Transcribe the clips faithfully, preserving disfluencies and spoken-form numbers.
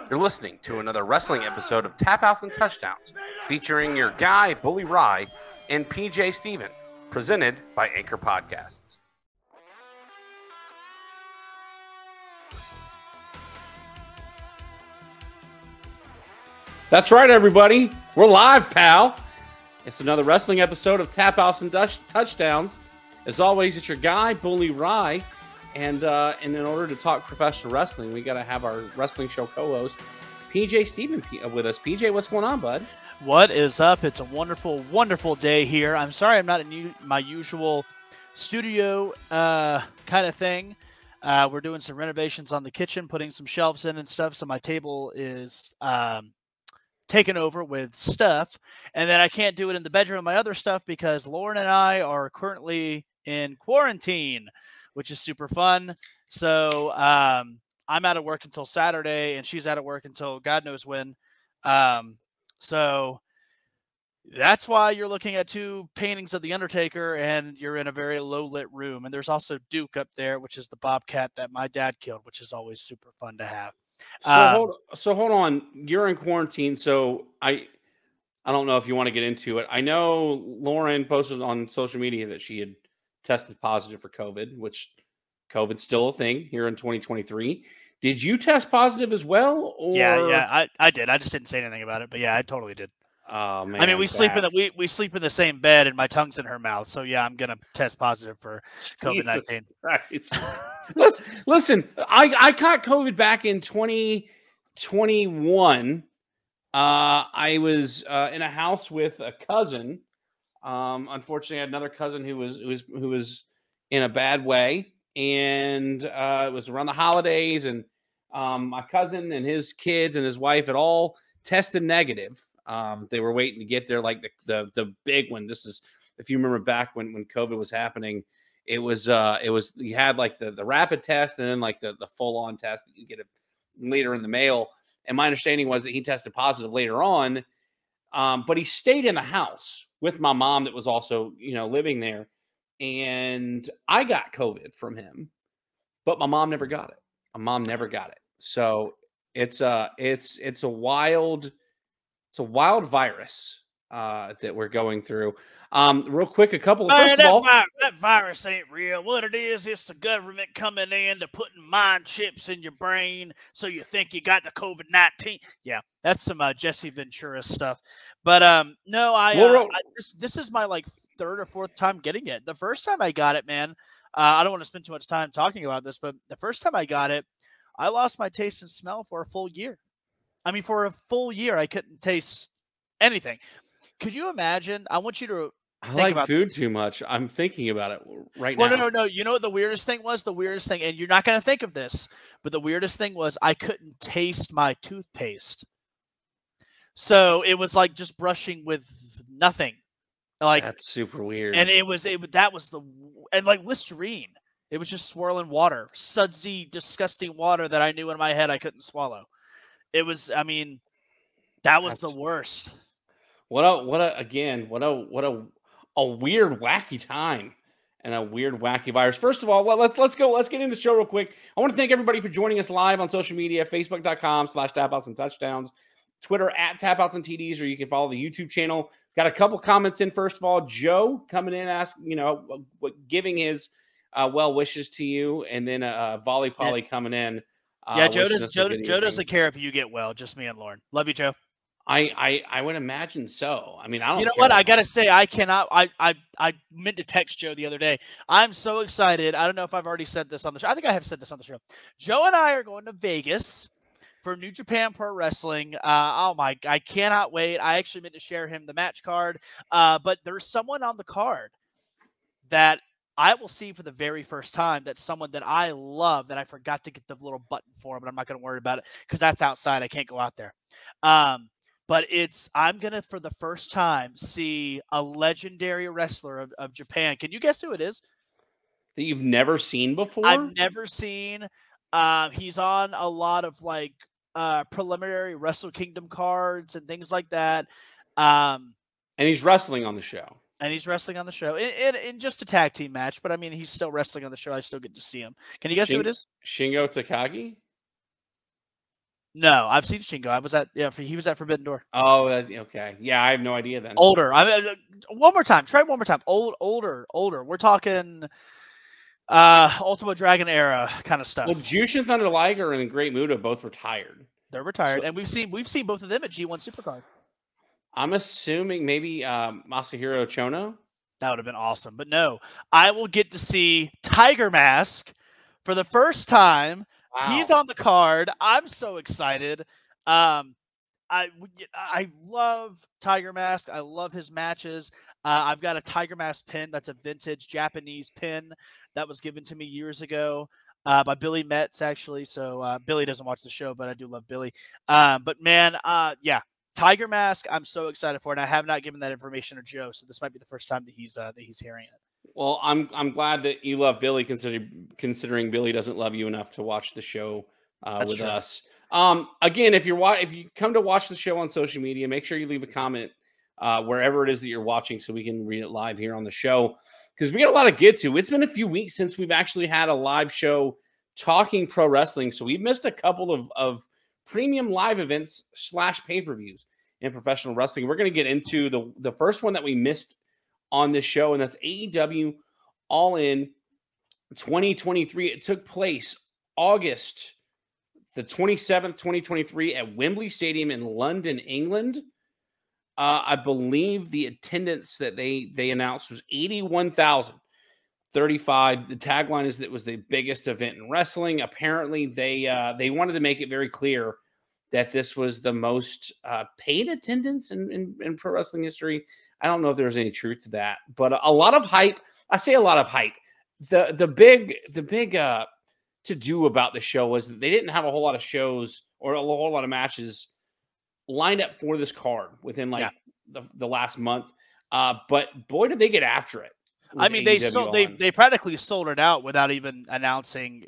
You're listening to another wrestling episode of Tap Outs and Touchdowns, featuring your guy, Bully Ry, and P J Steven, presented by Anchor Podcasts. That's right, everybody. We're live, pal. It's another wrestling episode of Tap Outs and Touch- Touchdowns. As always, it's your guy, Bully Ry. And, uh, and in order to talk professional wrestling, we got to have our wrestling show co-host, P J Steven, with us. P J, what's going on, bud? What is up? It's a wonderful, wonderful day here. I'm sorry I'm not in my usual studio uh, kind of thing. Uh, we're doing some renovations on the kitchen, putting some shelves in and stuff, so my table is um, taken over with stuff. And then I can't do it in the bedroom, my other stuff, because Lauren and I are currently in quarantine, which is super fun. So um, I'm out of work until Saturday, and she's out of work until God knows when. Um, so that's why you're looking at two paintings of The Undertaker, and you're in a very low-lit room. And there's also Duke up there, which is the bobcat that my dad killed, which is always super fun to have. So um, hold so hold on. You're in quarantine, so I I don't know if you want to get into it. I know Lauren posted on social media that she had tested positive for COVID, which COVID's still a thing here in twenty twenty-three. Did you test positive as well? Or... Yeah, yeah, I, I did. I just didn't say anything about it, but yeah, I totally did. Oh man! I mean, we that's... sleep in the we, we sleep in the same bed, and my tongue's in her mouth. So yeah, I'm gonna test positive for COVID nineteen. listen, listen, I I caught COVID back in twenty twenty-one. Uh, I was uh, in a house with a cousin. Um, unfortunately, I had another cousin who was who was who was in a bad way, and uh, it was around the holidays, and um, my cousin and his kids and his wife had all tested negative. Um, they were waiting to get there, like the, the the big one. This is, if you remember back when when COVID was happening, it was uh, it was you had like the the rapid test and then like the the full on test that you get it later in the mail. And my understanding was that he tested positive later on, um, but he stayed in the house with my mom that was also, you know, living there. And I got COVID from him, but my mom never got it. My mom never got it. So it's a, it's, it's a wild, it's a wild virus uh, that we're going through. Um, real quick, a couple of, Man, first that, of all, vi- that virus ain't real. What it is, it's the government coming in to putting mind chips in your brain so you think you got the COVID nineteen. Yeah, that's some uh, Jesse Ventura stuff. But um, no, I, uh, I this, this is my like third or fourth time getting it. The first time I got it, man, uh, I don't want to spend too much time talking about this, but the first time I got it, I lost my taste and smell for a full year. I mean, for a full year, I couldn't taste anything. Could you imagine? I want you to I think like about food this. too much. I'm thinking about it right well, now. No, no, no. You know what the weirdest thing was? The weirdest thing, and you're not going to think of this, but the weirdest thing was I couldn't taste my toothpaste. So it was like just brushing with nothing. Like that's super weird. And it was it. That was the and like Listerine. It was just swirling water, sudsy, disgusting water that I knew in my head I couldn't swallow. It was. I mean, that was that's... the worst. What a what a again what a what a a weird wacky time and a weird wacky virus. First of all, let's let's go let's get into the show real quick. I want to thank everybody for joining us live on social media, facebook dot com slash tapouts and touchdowns, Twitter at tapouts and T Ds, or you can follow the YouTube channel. Got a couple comments in. First of all, Joe coming in asking, you know, what, giving his uh, well wishes to you, and then uh, Volley Polly yeah. coming in. Uh, yeah, Joe does Joe, Joe doesn't care if you get well. Just me and Lauren. Love you, Joe. I, I I would imagine so. I mean, I don't. You know what? I gotta say, I cannot. I I I meant to text Joe the other day. I'm so excited. I don't know if I've already said this on the show. I think I have said this on the show. Joe and I are going to Vegas for New Japan Pro Wrestling. Uh, oh my! I cannot wait. I actually meant to share him the match card. Uh, but there's someone on the card that I will see for the very first time. That's someone that I love. That I forgot to get the little button for, but I'm not going to worry about it because that's outside. I can't go out there. Um. But it's, I'm going to, for the first time, see a legendary wrestler of, of Japan. Can you guess who it is? That you've never seen before? I've never seen. Uh, he's on a lot of, like, uh, preliminary Wrestle Kingdom cards and things like that. Um, and he's wrestling on the show. And he's wrestling on the show in, in, in just a tag team match. But, I mean, he's still wrestling on the show. I still get to see him. Can you guess Shin- who it is? Shingo Takagi? No, I've seen Shingo. I was at yeah, he was at Forbidden Door. Oh, okay. Yeah, I have no idea then. Older. I mean, one more time. Try one more time. Old, older, older. We're talking uh Ultimate Dragon era kind of stuff. Well, Jushin Thunder Liger and Great Muta both retired. They're retired, so, and we've seen we've seen both of them at G one Supercard. I'm assuming maybe um, Masahiro Chono. That would have been awesome, but no. I will get to see Tiger Mask for the first time. Wow. He's on the card. I'm so excited. Um, I I love Tiger Mask. I love his matches. Uh, I've got a Tiger Mask pin. That's a vintage Japanese pin that was given to me years ago uh, by Billy Metz, actually. So uh, Billy doesn't watch the show, but I do love Billy. Um, but man, uh, yeah, Tiger Mask. I'm so excited for it. And I have not given that information to Joe, so this might be the first time that he's uh, that he's hearing it. Well, I'm I'm glad that you love Billy, considering considering Billy doesn't love you enough to watch the show uh, with true. us. Um, again, if you're wa- if you come to watch the show on social media, make sure you leave a comment uh, wherever it is that you're watching, so we can read it live here on the show, because we got a lot to get to. It's been a few weeks since we've actually had a live show talking pro wrestling, so we've missed a couple of of premium live events slash pay per views in professional wrestling. We're going to get into the the first one that we missed on this show, and that's A E W All In twenty twenty-three. It took place August the twenty-seventh, twenty twenty-three at Wembley Stadium in London, England. Uh, I believe the attendance that they they announced was eighty-one thousand thirty-five. The tagline is that it was the biggest event in wrestling. Apparently, they uh, they wanted to make it very clear that this was the most uh, paid attendance in, in, in pro wrestling history. I don't know if there's any truth to that, but a lot of hype. I say a lot of hype. The the big the big uh, to do about the show was that they didn't have a whole lot of shows or a whole lot of matches lined up for this card within like yeah. the, the last month. Uh, but boy, did they get after it. I mean, they sold, they they practically sold it out without even announcing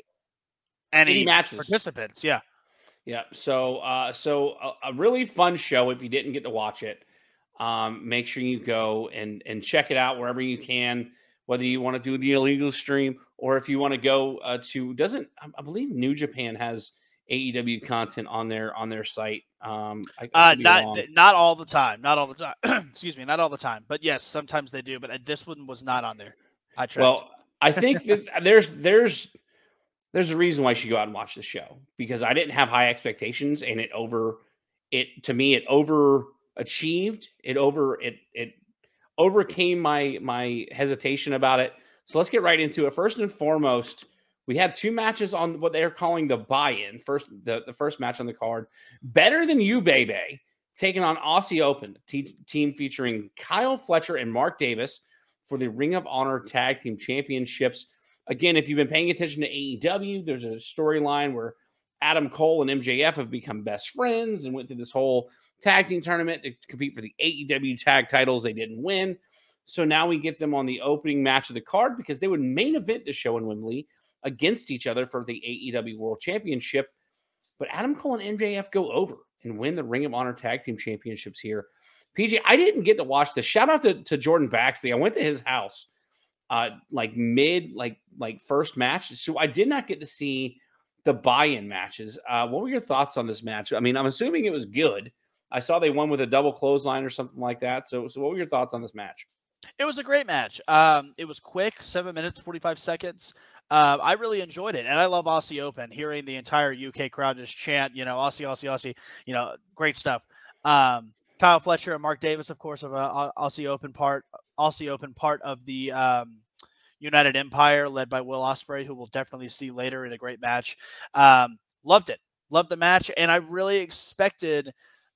any, any matches participants. Yeah, yeah. So uh, so a, a really fun show. If you didn't get to watch it, um, make sure you go and and check it out wherever you can. Whether you want to do the illegal stream or if you want to go uh, to doesn't I believe New Japan has A E W content on their on their site. Um, I, I uh, not not all the time, not all the time. Excuse me, not all the time, but yes, sometimes they do. But this one was not on there. I tried. Well, I think that there's there's there's a reason why you should go out and watch the show, because I didn't have high expectations and it over it to me it overachieved. It over it it overcame my my hesitation about it. So let's get right into it. First and foremost, we had two matches on what they're calling the buy-in. First, the, the first match on the card, Better Than You, Baby, taking on Aussie Open, t- team featuring Kyle Fletcher and Mark Davis for the Ring of Honor Tag Team Championships. Again, if you've been paying attention to A E W, there's a storyline where Adam Cole and M J F have become best friends and went through this whole tag team tournament to compete for the A E W tag titles. They didn't win. So now we get them on the opening match of the card because they would main event the show in Wembley against each other for the A E W World Championship. But Adam Cole and M J F go over and win the Ring of Honor Tag Team Championships here. P J, I didn't get to watch this. Shout out to, to Jordan Baxley. I went to his house uh, like mid, like like first match. So I did not get to see the buy-in matches. Uh, what were your thoughts on this match? I mean, I'm assuming it was good. I saw they won with a double clothesline or something like that. So, so what were your thoughts on this match? It was a great match. Um, it was quick, seven minutes, forty-five seconds. Uh, I really enjoyed it, and I love Aussie Open. Hearing the entire U K crowd just chant, you know, Aussie, Aussie, Aussie, you know, great stuff. Um, Kyle Fletcher and Mark Davis, of course, of uh, Aussie Open part, Aussie Open part of the um, United Empire, led by Will Ospreay, who we'll definitely see later in a great match. Um, loved it, loved the match, and I really expected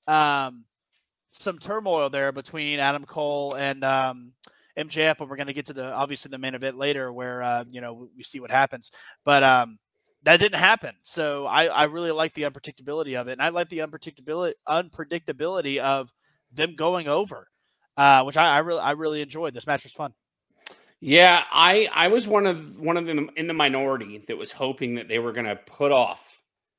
um, some turmoil there between Adam Cole and um, M J F, but we're going to get to the obviously the main event later, where uh, you know we see what happens. But um, that didn't happen, so I, I really like the unpredictability of it, and I like the unpredictability unpredictability of them going over, uh, which I, I really I really enjoyed. This match was fun. Yeah, I I was one of one of them in the minority that was hoping that they were going to put off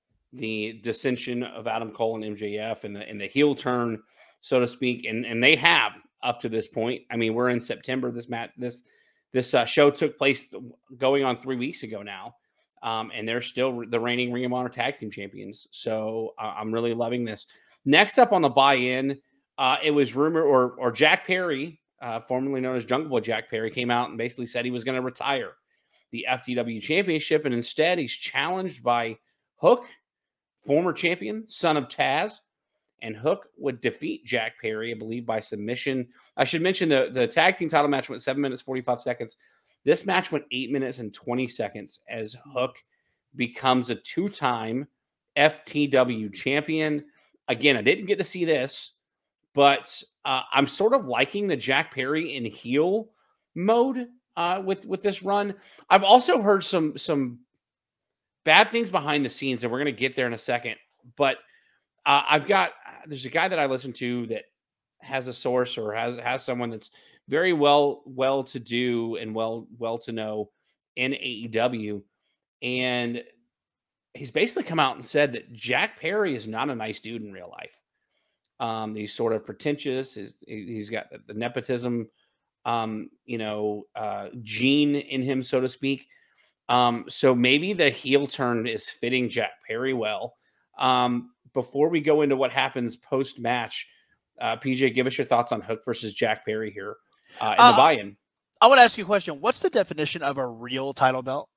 the dissension of Adam Cole and M J F and the and the heel turn, so to speak, and and they have up to this point. I mean, we're in September. This match, this this uh, show took place going on three weeks ago now, Um, and they're still the reigning Ring of Honor Tag Team Champions. So uh, I'm really loving this. Next up on the buy-in, uh, it was rumor or or Jack Perry, uh, formerly known as Jungle Boy Jack Perry, came out and basically said he was going to retire the F T W Championship, and instead he's challenged by Hook, former champion, son of Taz, and Hook would defeat Jack Perry, I believe, by submission. I should mention the the tag team title match went seven minutes forty-five seconds. This match went eight minutes and twenty seconds as Hook becomes a two-time F T W champion. Again, I didn't get to see this, but uh, I'm sort of liking the Jack Perry in heel mode uh, with, with this run. I've also heard some, some bad things behind the scenes, and we're going to get there in a second. But uh, I've got – there's a guy that I listen to that has a source or has has someone that's very well well to do and well well to know in A E W, and he's basically come out and said that Jack Perry is not a nice dude in real life. Um, he's sort of pretentious. He's, he's got the nepotism, um, you know, uh, gene in him, so to speak. Um, so maybe the heel turn is fitting Jack Perry well. Um, before we go into what happens post match, uh, P J, give us your thoughts on Hook versus Jack Perry here uh, in uh, the buy-in. I want to ask you a question. What's the definition of a real title belt?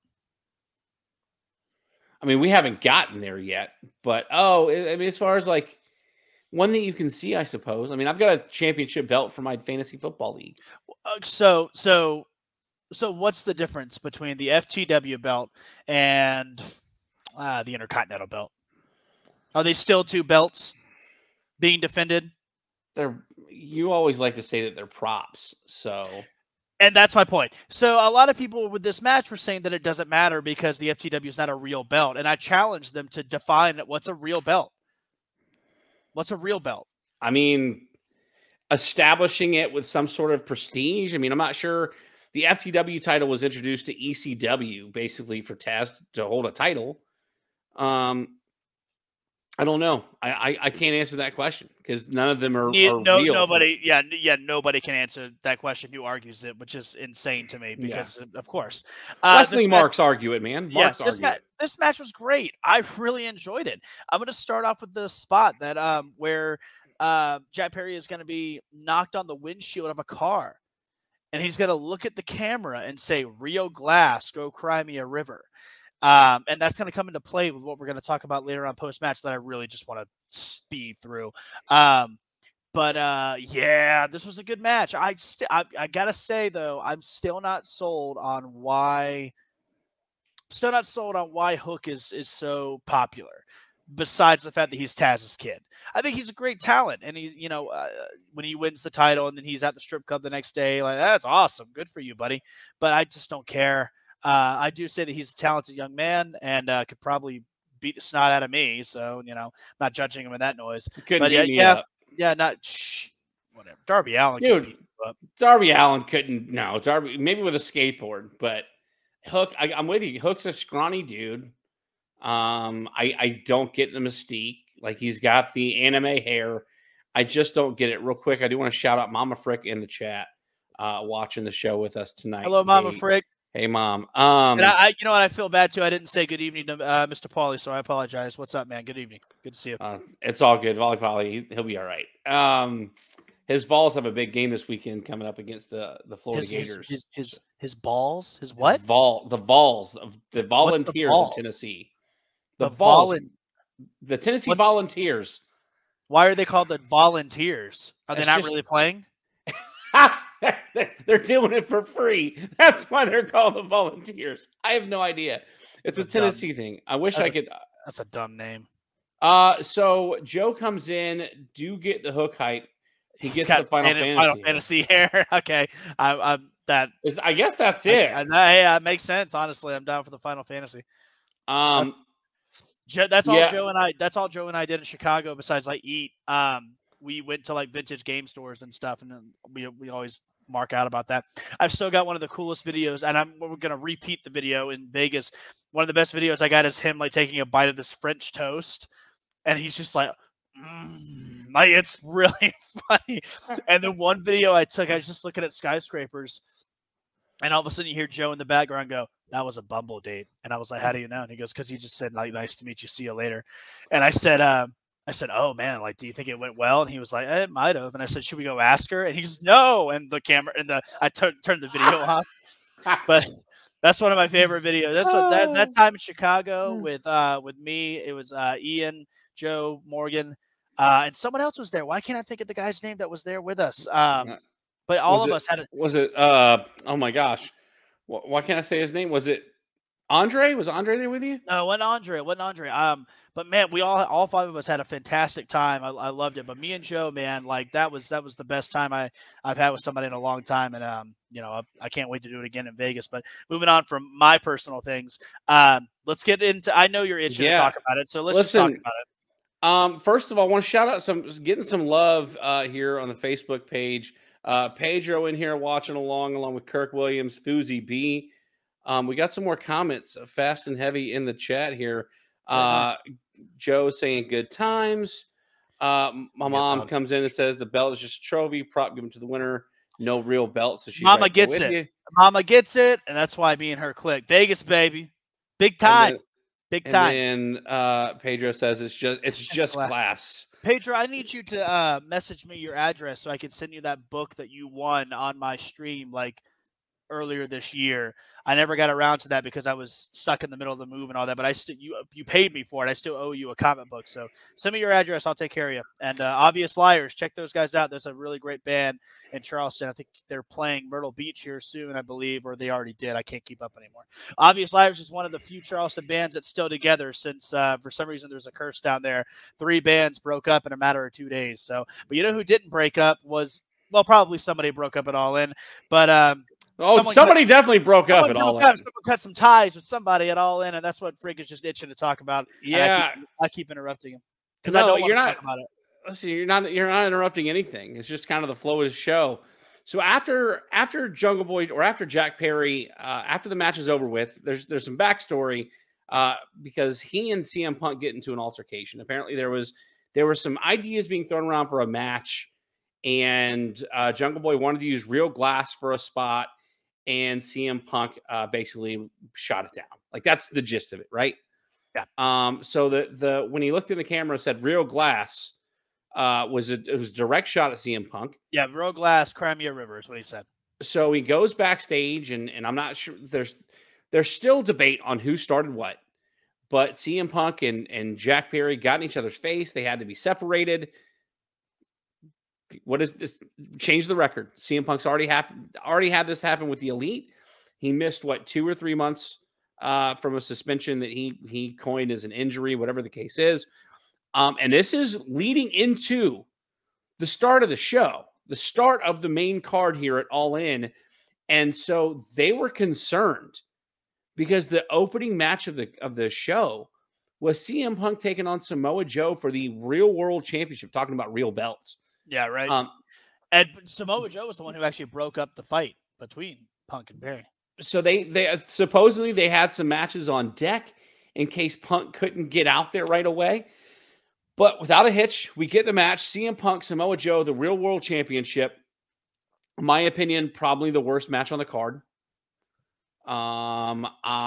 I mean, we haven't gotten there yet, but oh, I mean, as far as like one that you can see, I suppose. I mean, I've got a championship belt for my fantasy football league. Uh, so, so, so, what's the difference between the F T W belt and uh, the Intercontinental belt? Are they still two belts being defended? They're. You always like to say that they're props, so. And that's my point. So a lot of people with this match were saying that it doesn't matter because the F T W is not a real belt. And I challenged them to define what's a real belt. What's a real belt? I mean, establishing it with some sort of prestige. I mean, I'm not sure. The F T W title was introduced to E C W basically for Taz to hold a title. Um, I don't know. I, I, I can't answer that question because none of them are, yeah, are no, real. Nobody, yeah, yeah, nobody can answer that question who argues it, which is insane to me because, yeah. of course. Uh, Wrestling marks match, argue it, man. Marks yeah, this, argue ma- it. this match was great. I really enjoyed it. I'm going to start off with the spot that um where uh, Jack Perry is going to be knocked on the windshield of a car. And he's going to look at the camera and say, Rio Glass, go cry me a river. Um, and that's going to come into play with what we're going to talk about later on post-match that I really just want to speed through. Um, but, uh, yeah, this was a good match. I, st- I, I got to say, though, I'm still not sold on why still not sold on why Hook is, is so popular, besides the fact that he's Taz's kid. I think he's a great talent. And, he, you know, uh, when he wins the title and then he's at the strip club the next day, like, that's awesome. Good for you, buddy. But I just don't care. Uh, I do say that he's a talented young man and uh, could probably beat the snot out of me. So, you know, not judging him in that noise. Couldn't but beat yeah, me yeah, up. yeah, not shh, whatever. Darby Allin, dude. Beat him up. Darby Allin couldn't. No, Darby maybe with a skateboard, but Hook. I, I'm with you. Hook's a scrawny dude. Um, I I don't get the mystique. Like he's got the anime hair. I just don't get it. Real quick, I do want to shout out Mama Frick in the chat, uh, watching the show with us tonight. Hello, Mama hey, Frick. Hey, Mom. Um, and I, I, you know what? I feel bad too. I didn't say good evening to uh, Mister Pauly, so I apologize. What's up, man? Good evening. Good to see you. Uh, it's all good. Volley Polly, he'll be all right. Um, his Vols have a big game this weekend coming up against the the Florida his, Gators. His, his his his balls. His what? His vol the Vols of the Volunteers the of Tennessee. The, the Vols. Volun- the Tennessee What's, Volunteers. Why are they called the Volunteers? Are they it's not just, really playing? They're doing it for free. That's why they're called the Volunteers. I have no idea. It's that's a Tennessee dumb. thing. I wish that's I could. A, that's a dumb name. Uh, so Joe comes in. Do get the Hook hype. He He's gets the Final Fantasy. Final Fantasy hair. Okay, I, I'm that. Is, I guess that's it. I, I, hey, that makes sense. Honestly, I'm down for the Final Fantasy. Um, that's, that's all yeah. Joe and I. That's all Joe and I did in Chicago. Besides, like eat. Um, we went to like vintage game stores and stuff, and then we we always mark out about that. I've still got one of the coolest videos, and I'm we're gonna repeat the video in Vegas. One of the best videos I got is him like taking a bite of this French toast, and he's just like, mm, like it's really funny. And then one video I took, I was just looking at skyscrapers, and all of a sudden you hear Joe in the background go, that was a Bumble date. And I was like, how do you know? And he goes, because he just said, like, nice to meet you. See you later. And I said, uh, I said, oh, man, like, do you think it went well? And he was like, eh, it might have. And I said, should we go ask her? And he goes, no. And the camera and the I t- turned the video off. But that's one of my favorite videos. That's what, that that time in Chicago with uh with me. It was uh, Ian, Joe, Morgan, uh, and someone else was there. Why can't I think of the guy's name that was there with us? Um, but all was of it, us had. A, was it? Uh, oh my gosh, why can't I say his name? Was it Andre? Was Andre there with you? No, it wasn't Andre. It wasn't Andre. Um, but man, we all all five of us had a fantastic time. I, I loved it. But me and Joe, man, like that was that was the best time I I've had with somebody in a long time. And um, you know, I, I can't wait to do it again in Vegas. But moving on from my personal things, um, let's get into. I know you're itching Yeah. to talk about it, so let's Listen, just talk about it. Um, first of all, I want to shout out some getting some love uh, here on the Facebook page. Uh, Pedro in here watching along, along with Kirk Williams, Foozy B. Um, we got some more comments, uh, fast and heavy in the chat here. Uh, nice. Joe saying good times. Uh, my yeah, mom dog. comes in and says the belt is just a trophy, prop given to the winner. No real belt, so she Mama gets it. You. Mama gets it, and that's why me and her click. Vegas, baby, big time. Then, Big time. And then uh, Pedro says it's just it's, it's just, just glass. glass. Pedro, I need you to uh, message me your address so I can send you that book that you won on my stream like earlier this year. I never got around to that because I was stuck in the middle of the move and all that. But I still you you paid me for it. I still owe you a comic book. So send me your address. I'll take care of you. And uh, Obvious Liars, check those guys out. There's a really great band in Charleston. I think they're playing Myrtle Beach here soon, I believe, or they already did. I can't keep up anymore. Obvious Liars is one of the few Charleston bands that's still together since uh, for some reason there's a curse down there. Three bands broke up in a matter of two days. So, but you know who didn't break up was well, probably somebody broke up at All In, but. Um, Oh, Someone somebody cut, definitely broke up at All In. Someone cut some ties with somebody at All In, and that's what Frig is just itching to talk about. Yeah, I keep, I keep interrupting him because no, I don't want to not, talk about it. Listen, you're not you're not interrupting anything. It's just kind of the flow of the show. So after after Jungle Boy or after Jack Perry, uh, after the match is over with, there's there's some backstory uh, because he and C M Punk get into an altercation. Apparently, there was there were some ideas being thrown around for a match, and uh, Jungle Boy wanted to use real glass for a spot. And C M Punk uh, basically shot it down. Like that's the gist of it, right? Yeah. Um. So the the when he looked in the camera, and said "real glass," uh, was a, it was a direct shot at C M Punk. Yeah, real glass, Crimea River is what he said. So he goes backstage, and and I'm not sure. There's there's still debate on who started what, but C M Punk and and Jack Perry got in each other's face. They had to be separated. What is this? Change the record. C M Punk's already happened. Already had this happen with the Elite. He missed what two or three months uh, from a suspension that he he coined as an injury, whatever the case is. Um, and this is leading into the start of the show, the start of the main card here at All In, and so they were concerned because the opening match of the of the show was C M Punk taking on Samoa Joe for the Real World Championship, talking about real belts. Yeah, right. Um, and Samoa Joe was the one who actually broke up the fight between Punk and Perry. So they they uh, supposedly they had some matches on deck in case Punk couldn't get out there right away. But without a hitch, we get the match. C M Punk, Samoa Joe, the Real World Championship. In my opinion, probably the worst match on the card. Um,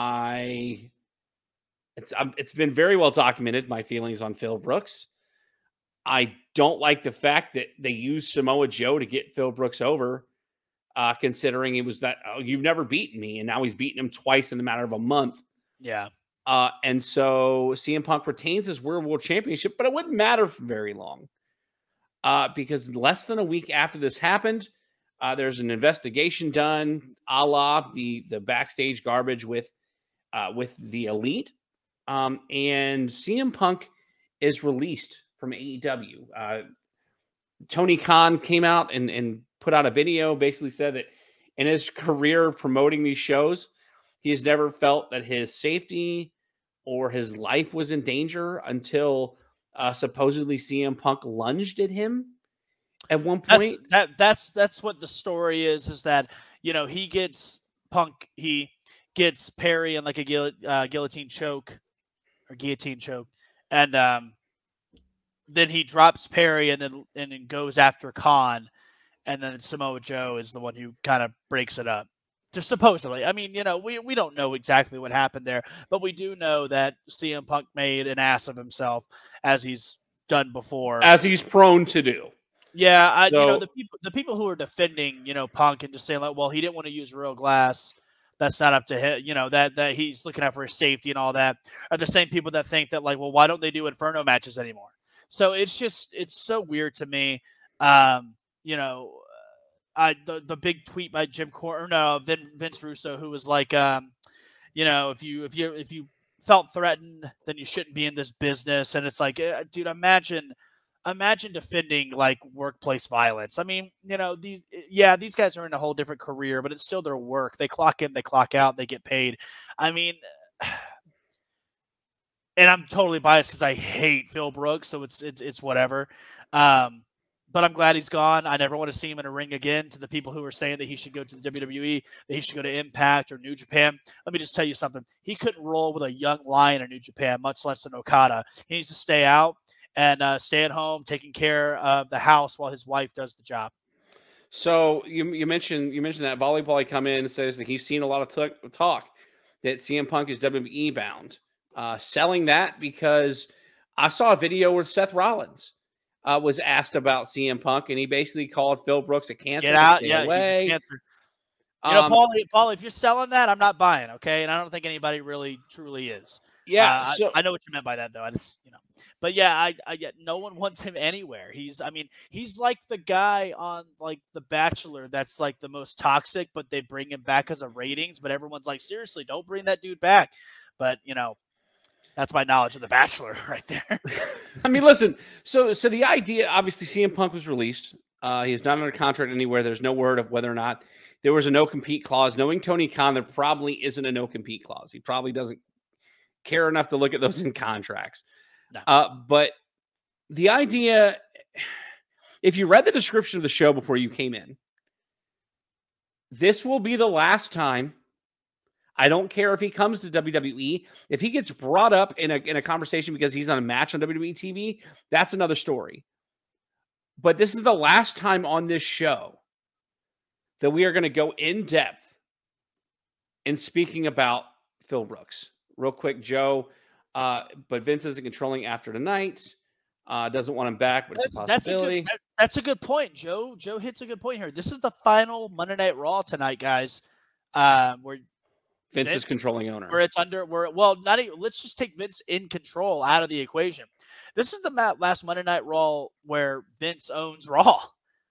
I it's um, it's been very well documented, my feelings on Phil Brooks. I don't like the fact that they used Samoa Joe to get Phil Brooks over, uh, considering it was that, oh, you've never beaten me, and now he's beaten him twice in the matter of a month. Yeah. Uh, and so C M Punk retains his World World Championship, but it wouldn't matter for very long. Uh, because less than a week after this happened, uh, there's an investigation done, a la the, the backstage garbage with, uh, with the Elite. Um, and C M Punk is released from A E W. Uh, Tony Khan came out and, and put out a video, basically said that in his career promoting these shows, he has never felt that his safety or his life was in danger until uh, supposedly C M Punk lunged at him at one point. That's, that that's that's what the story is. Is that, you know, he gets Punk, he gets Perry in like a guil- uh, guillotine choke or guillotine choke, and um, then he drops Perry and then and then goes after Khan, and then Samoa Joe is the one who kind of breaks it up. To supposedly, I mean, you know, we, we don't know exactly what happened there, but we do know that C M Punk made an ass of himself as he's done before, as he's prone to do. Yeah, I, so, you know, the people the people who are defending, you know, Punk and just saying like, well, he didn't want to use real glass. That's not up to him. You know, that that he's looking out for his safety and all that are the same people that think that like, well, why don't they do Inferno matches anymore? So it's just it's so weird to me. Um, you know, I the, the big tweet by Jim Cor or no Vin, Vince Russo, who was like, um, you know, if you if you if you felt threatened, then you shouldn't be in this business. And it's like, uh, dude, imagine. Imagine defending like workplace violence. I mean, you know, these yeah, these guys are in a whole different career, but it's still their work. They clock in, they clock out, they get paid. I mean, and I'm totally biased because I hate Phil Brooks, so it's it's, it's whatever. Um, but I'm glad he's gone. I never want to see him in a ring again. To the people who are saying that he should go to the W W E, that he should go to Impact or New Japan, let me just tell you something. He couldn't roll with a young lion in New Japan, much less an Okada. He needs to stay out and uh, stay at home, taking care of the house while his wife does the job. So you you mentioned you mentioned that Volleyball come in and says that he's seen a lot of t- talk that C M Punk is W W E bound, uh, selling that because I saw a video where Seth Rollins uh, was asked about C M Punk and he basically called Phil Brooks a cancer. Get out, yeah, away. He's a cancer. You know, um, Paul, Paul, if you're selling that, I'm not buying, okay? And I don't think anybody really truly is. Yeah, uh, so, I, I know what you meant by that, though. I just, you know, but yeah, I, I get no one wants him anywhere. He's, I mean, he's like the guy on like The Bachelor that's like the most toxic, but they bring him back as a ratings. But everyone's like, seriously, don't bring that dude back. But you know, that's my knowledge of The Bachelor right there. I mean, listen. So, so the idea, obviously, C M Punk was released. Uh, he is not under contract anywhere. There's no word of whether or not there was a no compete clause. Knowing Tony Khan, there probably isn't a no compete clause. He probably doesn't care enough to look at those in contracts. No. Uh, but the idea, if you read the description of the show before you came in, this will be the last time. I don't care if he comes to W W E. If he gets brought up in a, in a conversation because he's on a match on W W E T V, that's another story. But this is the last time on this show that we are going to go in depth in speaking about Phil Brooks. Real quick, Joe, uh, but Vince isn't controlling after tonight. Uh, doesn't want him back, but it's a possibility. That's a, good, that, that's a good point, Joe. Joe hits a good point here. This is the final Monday Night Raw tonight, guys. Uh, where Vince, Vince is controlling owner. Where it's under, where well, not even. Let's just take Vince in control out of the equation. This is the last Monday Night Raw where Vince owns Raw.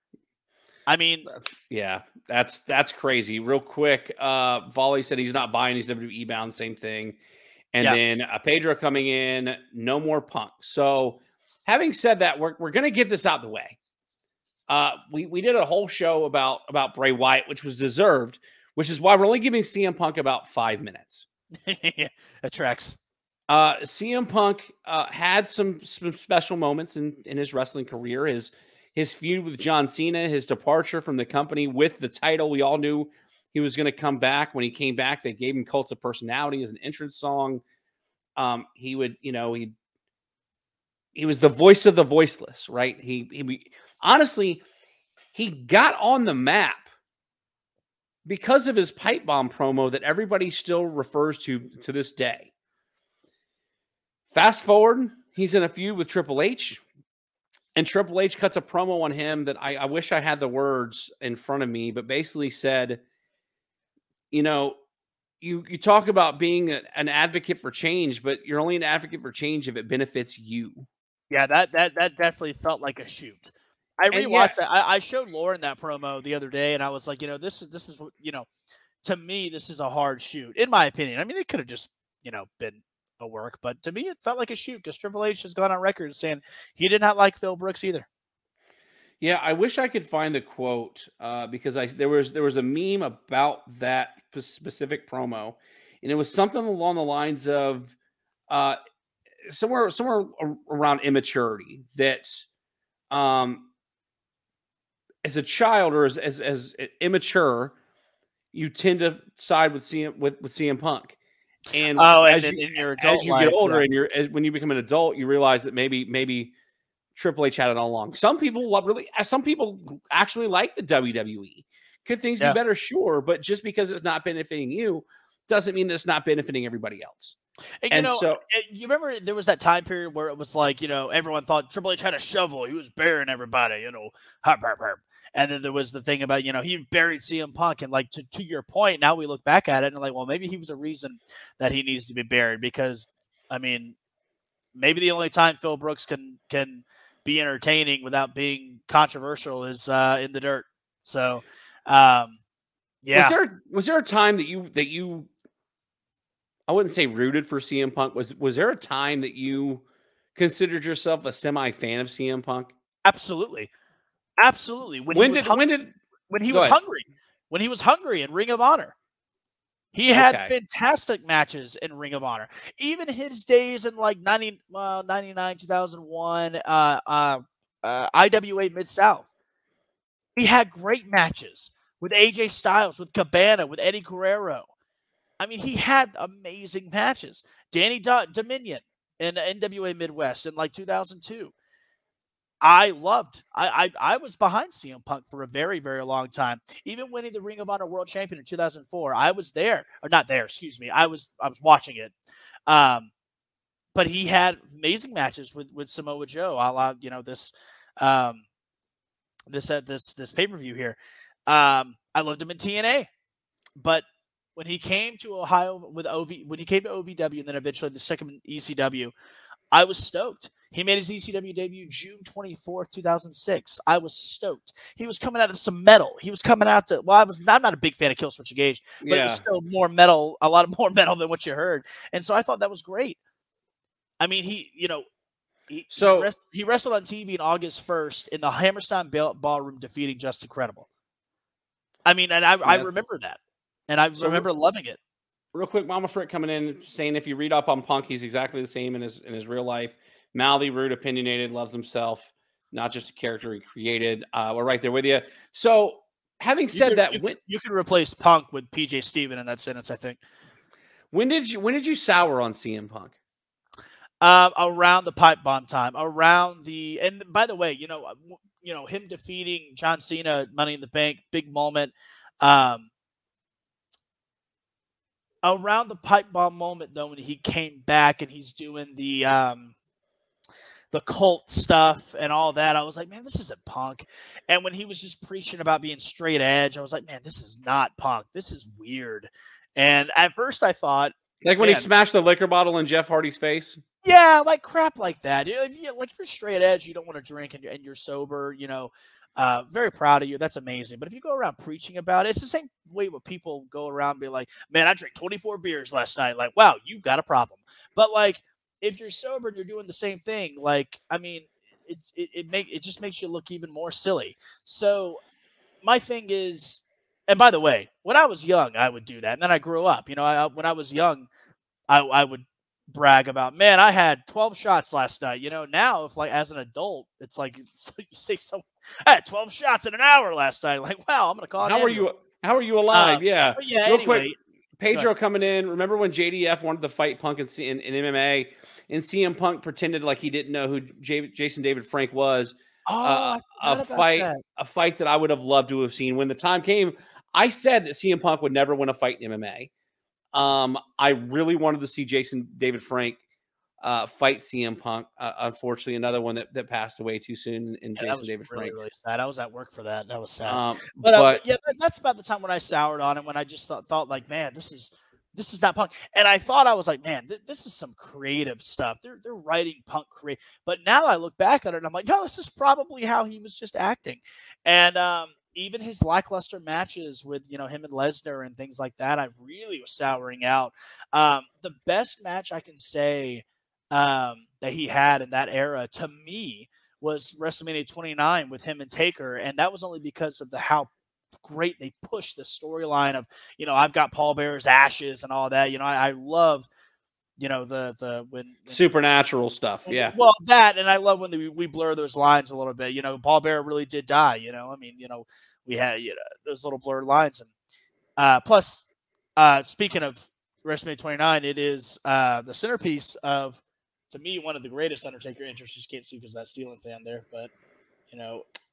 I mean, that's, yeah, that's that's crazy. Real quick, uh, Volley said he's not buying. He's W W E bound. Same thing. And yeah. then uh, Pedro coming in. No more Punk. So, having said that, we're we're gonna get this out the way. Uh, we we did a whole show about about Bray Wyatt, which was deserved. Which is why we're only giving C M Punk about five minutes. Yeah, that tracks. Uh, C M Punk uh, had some, some special moments in, in his wrestling career. His his feud with John Cena, his departure from the company with the title. We all knew he was going to come back. When he came back, they gave him Cult of Personality as an entrance song. Um, he would, you know, he he was the voice of the voiceless, right? He he honestly, he got on the map because of his pipe bomb promo that everybody still refers to to this day. Fast forward, he's in a feud with Triple H, and Triple H cuts a promo on him that I, I wish I had the words in front of me, but basically said, you know, you, you talk about being a, an advocate for change, but you're only an advocate for change if it benefits you. Yeah, that that that definitely felt like a shoot. I rewatched yeah. that. I, I showed Lauren that promo the other day, and I was like, you know, this is this is you know, to me, this is a hard shoot, in my opinion. I mean, it could have just you know been a work, but to me, it felt like a shoot because Triple H has gone on record saying he did not like Phil Brooks either. Yeah, I wish I could find the quote uh, because I there was there was a meme about that specific promo, and it was something along the lines of uh, somewhere somewhere around immaturity that. Um, As a child or as, as as immature, you tend to side with C M with, with C M Punk, and oh, as and you, in your adult as you life, get older yeah. and you're as, when you become an adult, you realize that maybe maybe Triple H had it all along. Some people love really, some people actually like the W W E Could things Yeah. be better? Sure. But just because it's not benefiting you doesn't mean that it's not benefiting everybody else. And, you And know, so and you remember there was that time period where it was like, you know, everyone thought Triple H had a shovel. He was burying everybody, you know, harp, harp, harp. And then there was the thing about, you know, he buried C M Punk. And like, to, to your point, now we look back at it and like, well, maybe he was a reason that he needs to be buried because, I mean, maybe the only time Phil Brooks can can be entertaining without being controversial is uh, in the dirt. So, um, yeah. Was there was there a time that you that you I wouldn't say rooted for C M Punk. Was was there a time that you considered yourself a semi fan of C M Punk? Absolutely. Absolutely. When, When he was did hung- when did when he go was ahead. hungry, when he was hungry in Ring of Honor. He had Okay. fantastic matches in Ring of Honor. Even his days in like ninety, well, ninety-nine, two thousand one, uh, uh, uh, I W A Mid-South. He had great matches with A J Styles, with Cabana, with Eddie Guerrero. I mean, he had amazing matches. Danny Do- Dominion in N W A Midwest in like two thousand two. I loved. I, I I was behind C M Punk for a very, very long time. Even winning the Ring of Honor World Champion in two thousand four, I was there, or not there. Excuse me. I was I was watching it. Um, but he had amazing matches with with Samoa Joe, a la you know this, um, this uh, this this pay per view here. Um, I loved him in T N A, but when he came to Ohio with O V, when he came to O V W and then eventually the second E C W, I was stoked. He made his E C W debut June twenty-fourth, two thousand six. I was stoked. He was coming out of some metal. He was coming out to, well, I was, I'm not a big fan of Killswitch Engage, but it was Yeah. still more metal, a lot more metal than what you heard. And so I thought that was great. I mean, he, you know, he, So- he, wrest, he wrestled on T V on August first in the Hammerstein Ball- Ballroom defeating Just Incredible. I mean, and I, I that's- remember that. And I So- remember loving it. Real quick, Mama Frick coming in saying if you read up on Punk, he's exactly the same in his in his real life. Mouthy, rude, opinionated, loves himself, not just a character he created. Uh, we're right there with you. So, having You said could, that, you, when you could replace Punk with P J Steven in that sentence, I think. when did you when did you sour on C M Punk? Um, around the pipe bomb time, around the, and by the way, you know, you know, him defeating John Cena, Money in the Bank, big moment. Um, around the pipe bomb moment, though, when he came back and he's doing the um, the cult stuff and all that, I was like, man, this isn't Punk. And when he was just preaching about being straight edge, I was like, man, this is not Punk. This is weird. And at first, I thought, Like when he man, smashed the liquor bottle in Jeff Hardy's face? yeah, like crap like that. You know, if you, like if you're straight edge, you don't want to drink and you're, and you're sober, you know, uh, very proud of you. That's amazing. But if you go around preaching about it, it's the same way where people go around and be like, man, I drank twenty-four beers last night. Like, wow, you've got a problem. But like, if you're sober and you're doing the same thing, like, I mean, it, it, it, make, it just makes you look even more silly. So my thing is, and by the way, when I was young, I would do that. And then I grew up, you know, I, when I was young, I, I would brag about, man, I had twelve shots last night. You know, now if like as an adult, it's like so you say so I had twelve shots in an hour last night. Like, wow, I'm gonna call. How are you? How are you alive? Uh, yeah. but yeah. Real Anyway, quick, Pedro coming in. Remember when J D F wanted to fight Punk in, in, in M M A, and C M Punk pretended like he didn't know who J, Jason David Frank was? oh, Uh, I a forgot about fight, that. a fight that I would have loved to have seen. When the time came, I said that C M Punk would never win a fight in M M A. Um, I really wanted to see Jason David Frank uh, fight C M Punk. Uh, unfortunately, another one that, that passed away too soon in Yeah, that Jason was David really, Frank. really sad. I was at work for that. That was sad. Um, But, uh, but but yeah, that, that's about the time when I soured on him. When I just thought, thought like, man, this is this is not Punk. And I thought I was like, man, th- this is some creative stuff. They're they're writing Punk create. But now I look back at it and I'm like, no, this is probably how he was just acting. And um, even his lackluster matches with, you know, him and Lesnar and things like that, I really was souring out. Um, the best match I can say um, that he had in that era, to me, was WrestleMania twenty-nine with him and Taker, and that was only because of the how great they pushed the storyline of, you know, I've got Paul Bearer's ashes and all that. You know, I, I love, you know, the the when, when supernatural stuff. when, Yeah. well, that, and I love when the, we blur those lines a little bit. You know, Paul Bearer really did die. You know, I mean, you know, we had you know those little blurred lines, and uh, plus, uh, speaking of WrestleMania twenty-nine, it is uh, the centerpiece of, to me, one of the greatest Undertaker entries. You just can't see because that ceiling fan there, but you know,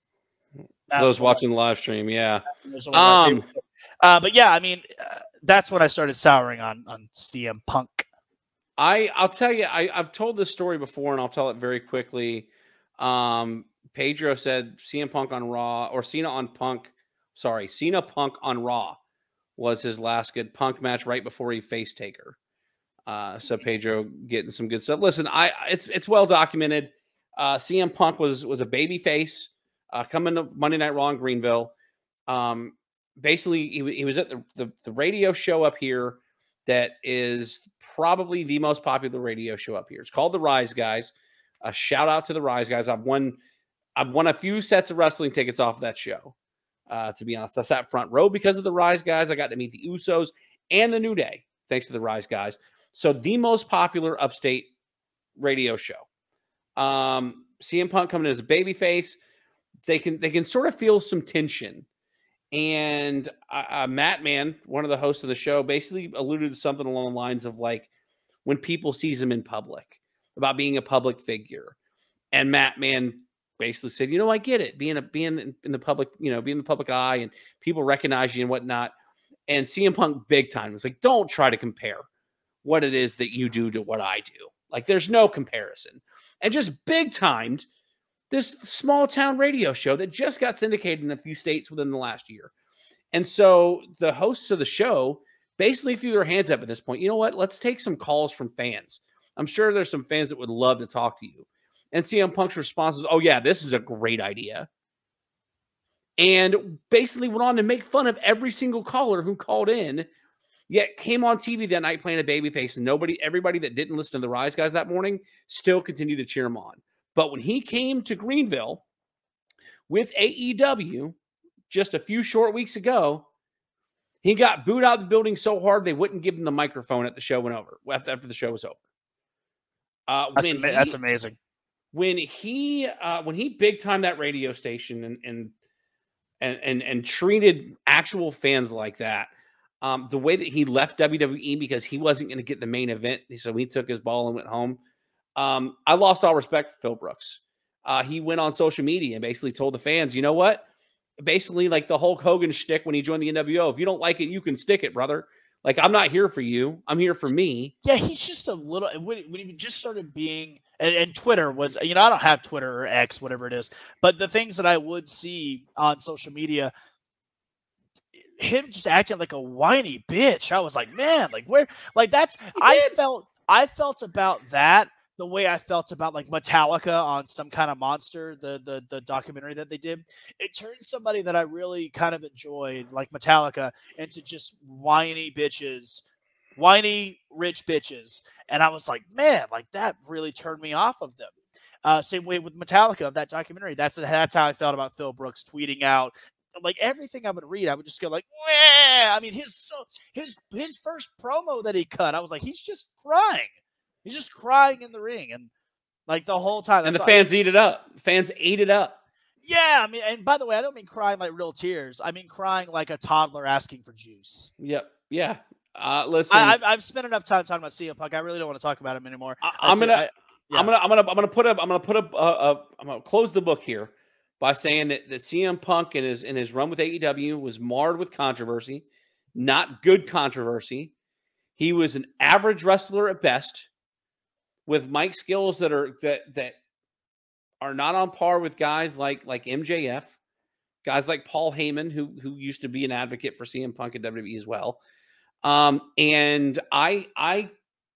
For those watching the live stream, yeah. Um, uh, but yeah, I mean, uh, that's when I started souring on on C M Punk. I I'll tell you, I I've told this story before, and I'll tell it very quickly. Um, Pedro said C M Punk on Raw, or Cena on Punk. Sorry, Cena Punk on Raw was his last good Punk match right before he faced Taker. Uh, so Pedro getting some good stuff. Listen, I it's it's well documented. Uh, C M Punk was was a baby face uh, coming to Monday Night Raw in Greenville. Um, basically, he, he was at the, the the radio show up here that is probably the most popular radio show up here. It's called The Rise Guys. A shout out to The Rise Guys. I've won I've won a few sets of wrestling tickets off of that show. Uh, to be honest, I sat front row because of The Rise Guys. I got to meet the Usos and the New Day thanks to The Rise Guys. So the most popular upstate radio show. Um, C M Punk coming in as a babyface. They can they can sort of feel some tension. And uh, Matt Man, one of the hosts of the show, basically alluded to something along the lines of like when people sees him in public about being a public figure. And Matt Man basically said, you know, I get it. Being a being in the public, you know, being in the public eye and people recognize you and whatnot. And C M Punk big time was like, don't try to compare what it is that you do to what I do. Like there's no comparison. And just big timed this small town radio show that just got syndicated in a few states within the last year. And so the hosts of the show basically threw their hands up at this point. You know what? Let's take some calls from fans. I'm sure there's some fans that would love to talk to you. And C M Punk's response was, oh yeah, this is a great idea. And basically went on to make fun of every single caller who called in, yet came on T V that night playing a babyface, and nobody, everybody that didn't listen to the Rise Guys that morning still continued to cheer him on. But when he came to Greenville with A E W just a few short weeks ago, he got booed out of the building so hard they wouldn't give him the microphone at the show went over after the show was over. Uh, that's, when ama- he, that's amazing. When he uh, when he big timed that radio station and and and and, and treated actual fans like that. Um, the way that he left W W E because he wasn't going to get the main event, so he took his ball and went home. Um, I lost all respect for Phil Brooks. Uh, he went on social media and basically told the fans, you know what? Basically, like the Hulk Hogan shtick when he joined the N W O. If you don't like it, you can stick it, brother. Like, I'm not here for you. I'm here for me. Yeah, he's just a little. When, when he just started being, and, and Twitter was, you know, I don't have Twitter or X, whatever it is, but the things that I would see on social media, him just acting like a whiny bitch. I was like, man, like where, like that's, I felt, I felt about that the way I felt about like Metallica on Some Kind of Monster, the, the, the documentary that they did. It turned somebody that I really kind of enjoyed, like Metallica, into just whiny bitches, whiny rich bitches. And I was like, man, like that really turned me off of them. Uh, same way with Metallica, that documentary. That's, that's how I felt about Phil Brooks tweeting out. Like everything I would read, I would just go like, wah! I mean, his so his his first promo that he cut, I was like, he's just crying. He's just crying in the ring, and like the whole time. And the fans eat it up. Fans ate it up. Yeah, I mean, and by the way, I don't mean crying like real tears. I mean crying like a toddler asking for juice. Yep. Yeah. Uh, listen, I, I've, I've spent enough time talking about C M Punk. I really don't want to talk about him anymore. I, I'm gonna, I, yeah. I'm gonna, I'm gonna, I'm gonna put up, I'm gonna put up, uh, uh, I'm gonna close the book here by saying that, that C M Punk in his in his run with A E W was marred with controversy, not good controversy. He was an average wrestler at best, with mic skills that are that that are not on par with guys like like M J F, guys like Paul Heyman, who who used to be an advocate for C M Punk at W W E as well. Um, and I I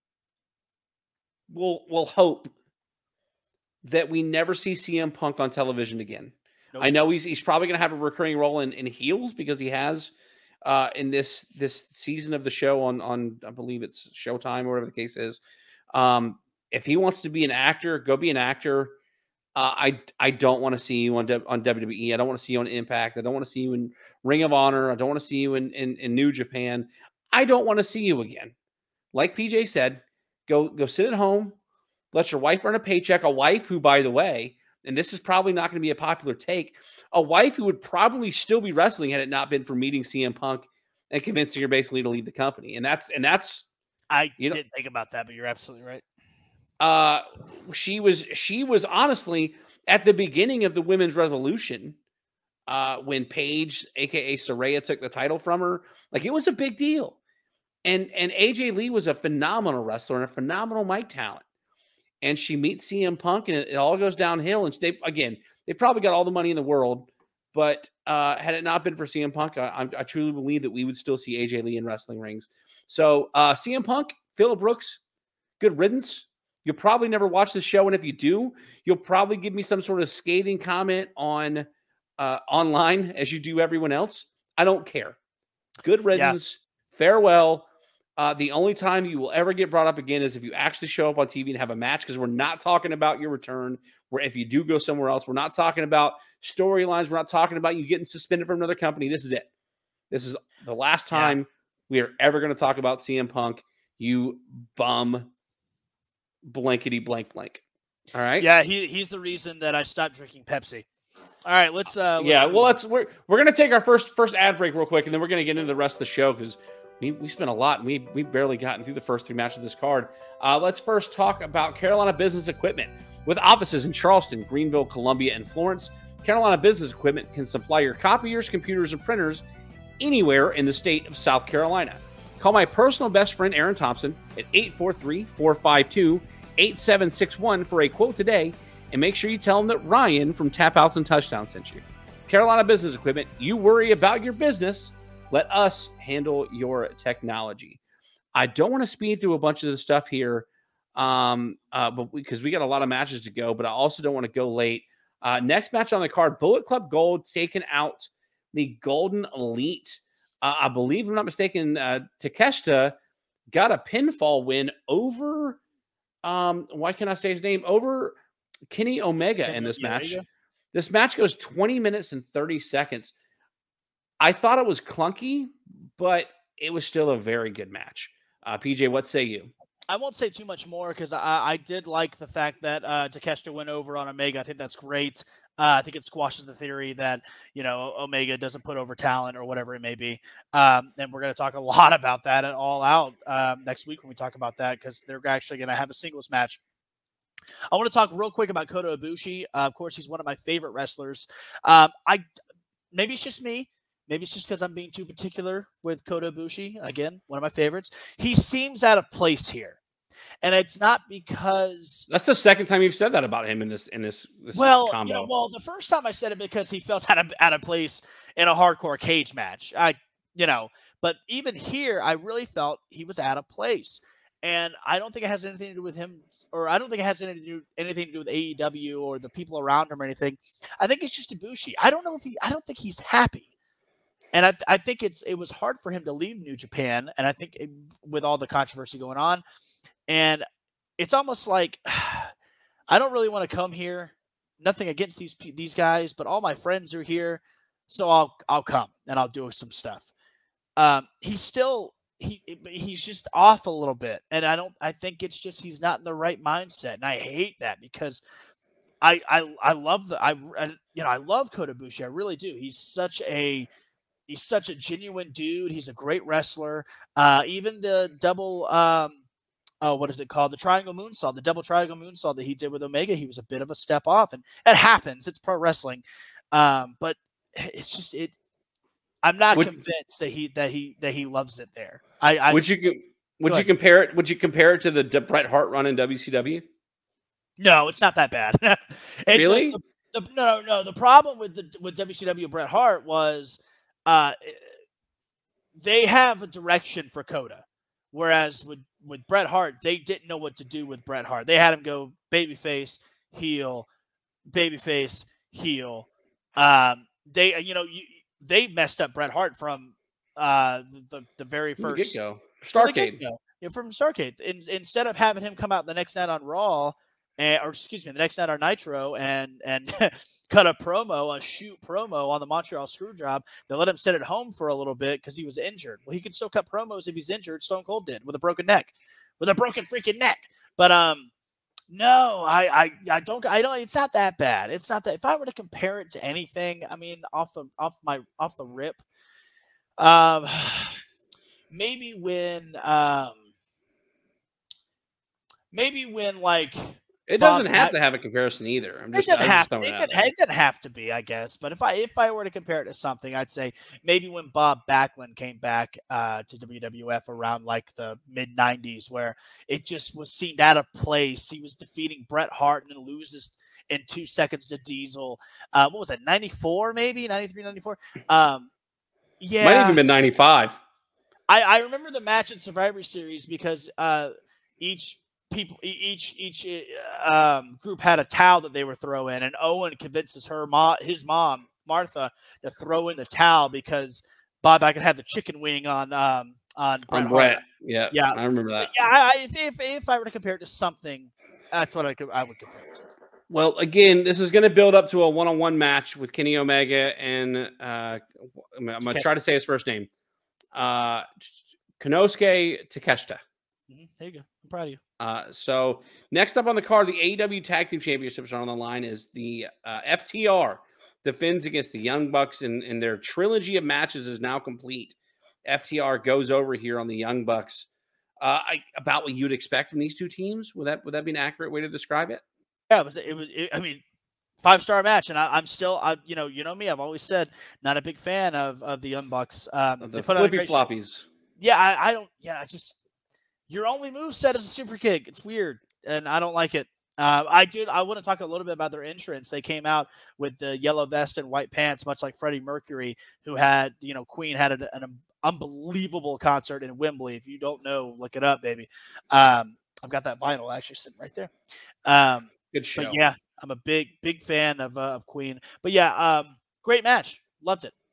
will will hope that we never see C M Punk on television again. Nope. I know he's he's probably going to have a recurring role in, in heels because he has uh, in this this season of the show on on I believe it's Showtime or whatever the case is. Um, if he wants to be an actor, go be an actor. Uh, I I don't want to see you on on W W E. I don't want to see you on Impact. I don't want to see you in Ring of Honor. I don't want to see you in, in in New Japan. I don't want to see you again. Like P J said, go go sit at home. Let your wife earn a paycheck. A wife who, by the way, and this is probably not going to be a popular take, a wife who would probably still be wrestling had it not been for meeting C M Punk and convincing her basically to leave the company. And that's and that's I you know, didn't think about that, but you're absolutely right. Uh, she was she was honestly at the beginning of the women's revolution. uh, when Paige, aka Saraya, took the title from her. Like, it was a big deal. And and A J Lee was a phenomenal wrestler and a phenomenal mic talent. And she meets C M Punk, and it, it all goes downhill. And they again, they probably got all the money in the world, but uh, had it not been for C M Punk, I, I truly believe that we would still see A J Lee in wrestling rings. So uh, C M Punk, Phillip Brooks, good riddance. You'll probably never watch the show, and if you do, you'll probably give me some sort of scathing comment on uh, online as you do everyone else. I don't care. Good riddance. Yeah. Farewell. Uh, the only time you will ever get brought up again is if you actually show up on T V and have a match, because we're not talking about your return. Where if you do go somewhere else, we're not talking about storylines. We're not talking about you getting suspended from another company. This is it. This is the last time yeah. we are ever going to talk about C M Punk. You bum. Blankety blank blank. All right. Yeah, he he's the reason that I stopped drinking Pepsi. All right, let's. Uh, let's yeah, well, let's we're we're gonna take our first first ad break real quick, and then we're gonna get into the rest of the show because we we spent a lot and we we barely gotten through the first three matches of this card. Uh, let's first talk about Carolina Business Equipment. With offices in Charleston, Greenville, Columbia, and Florence, Carolina Business Equipment can supply your copiers, computers, and printers anywhere in the state of South Carolina. Call my personal best friend Aaron Thompson at eight four three, four five two, eight seven six one for a quote today, and make sure you tell him that Ryan from Tap Outs and Touchdowns sent you. Carolina Business Equipment, you worry about your business, let us handle your technology. I don't want to speed through a bunch of the stuff here, um, uh, but because we, we got a lot of matches to go, but I also don't want to go late. Uh, next match on the card, Bullet Club Gold taking out the Golden Elite. Uh, I believe, if I'm not mistaken, uh, Takeshita got a pinfall win over, um, why can't I say his name? Over Kenny Omega Kenny in this Omega. match. This match goes twenty minutes and thirty seconds. I thought it was clunky, but it was still a very good match. Uh, P J, what say you? I won't say too much more because I, I did like the fact that uh, Takeshita went over on Omega. I think that's great. Uh, I think it squashes the theory that, you know, Omega doesn't put over talent or whatever it may be. Um, and we're going to talk a lot about that at All Out um, next week when we talk about that, because they're actually going to have a singles match. I want to talk real quick about Kota Ibushi. Uh, of course, he's one of my favorite wrestlers. Um, I maybe it's just me. Maybe it's just because I'm being too particular with Kota Ibushi. Again, one of my favorites. He seems out of place here. And it's not because that's the second time you've said that about him in this in this, this well, combo. You know, well, the first time I said it because he felt out of out of place in a hardcore cage match. I, you know, but even here, I really felt he was out of place, and I don't think it has anything to do with him, or I don't think it has anything to do anything to do with A E W or the people around him or anything. I think it's just Ibushi. I don't know if he. I don't think he's happy. And I, I think it's it was hard for him to leave New Japan, and I think it, with all the controversy going on. And it's almost like I don't really want to come here. Nothing against these these guys, but all my friends are here, so I'll I'll come and I'll do some stuff. Um, he's still he he's just off a little bit, and I don't. I think it's just he's not in the right mindset, and I hate that because I I I love the I, I you know I love Kota Ibushi. I really do. He's such a he's such a genuine dude. He's a great wrestler. Uh, even the double. Um, Oh, what is it called? The triangle moonsault, the double triangle moonsault that he did with Omega. He was a bit of a step off, and it happens. It's pro wrestling, um, but it's just it. I'm not would, convinced that he that he that he loves it there. I, I would you would you compare it? Would you compare it to the Bret Hart run in W C W? No, it's not that bad. it, really? The, the, the, no, no. The problem with the with W C W Bret Hart was uh, they have a direction for Kota. Whereas with, with Bret Hart, they didn't know what to do with Bret Hart. They had him go babyface, heel, babyface, heel. Um, they, you know, you, they messed up Bret Hart from uh, the the very first go Starrcade. Yeah, from Starrcade. In, instead of having him come out the next night on Raw, and, or excuse me, the next night on Nitro, and and cut a promo, a shoot promo on the Montreal Screwjob. They let him sit at home for a little bit because he was injured. Well, he could still cut promos if he's injured. Stone Cold did with a broken neck, with a broken freaking neck. But um, no, I I I don't I don't. It's not that bad. It's not that. If I were to compare it to anything, I mean, off the off my off the rip, um, maybe when um, maybe when like. It Bob doesn't have Back- to have a comparison either. I'm It just, doesn't I'm have just to. throwing It, it out could, there. it doesn't have to be, I guess. But if I if I were to compare it to something, I'd say maybe when Bob Backlund came back uh, to W W F around like the mid nineties, where it just was seemed out of place. He was defeating Bret Hart and then loses in two seconds to Diesel. Uh, what was it, ninety-four maybe? ninety-three, ninety-four? Um, yeah. Might have even been ninety-five. I, I remember the match in Survivor Series because uh, each people each each um, group had a towel that they were throwing, and Owen convinces her mom, his mom Martha, to throw in the towel because Bob Backlund had the chicken wing on um, on Bret On Bret. Hart. Yeah, Yeah, I remember that. Yeah, I, if, if if I were to compare it to something, that's what I could I would compare it to. Well, again, this is going to build up to a one-on-one match with Kenny Omega and uh, I'm going to try to say his first name. Uh, Konosuke Takeshita. Mm-hmm. There you go. I'm proud of you. Uh, so next up on the card, the A E W Tag Team Championships are on the line. Is the uh, F T R defends against the Young Bucks, and, and their trilogy of matches is now complete. F T R goes over here on the Young Bucks. Uh, I, about what you'd expect from these two teams. Would that would that be an accurate way to describe it? Yeah, it was. It was. It, I mean, five star match, and I, I'm still. I you know you know me. I've always said not a big fan of of the Young Bucks. Um, The they put on a flippy great floppies. show. Yeah, I, I don't. Yeah, I just your only move set is a super kick. It's weird, and I don't like it. Uh, I did. I want to talk a little bit about their entrance. They came out with the yellow vest and white pants, much like Freddie Mercury, who had you know Queen had an, an unbelievable concert in Wembley. If you don't know, look it up, baby. Um, I've got that vinyl actually sitting right there. Um, Good show. But yeah, I'm a big, big fan of uh, of Queen. But yeah, um, great match. Loved it.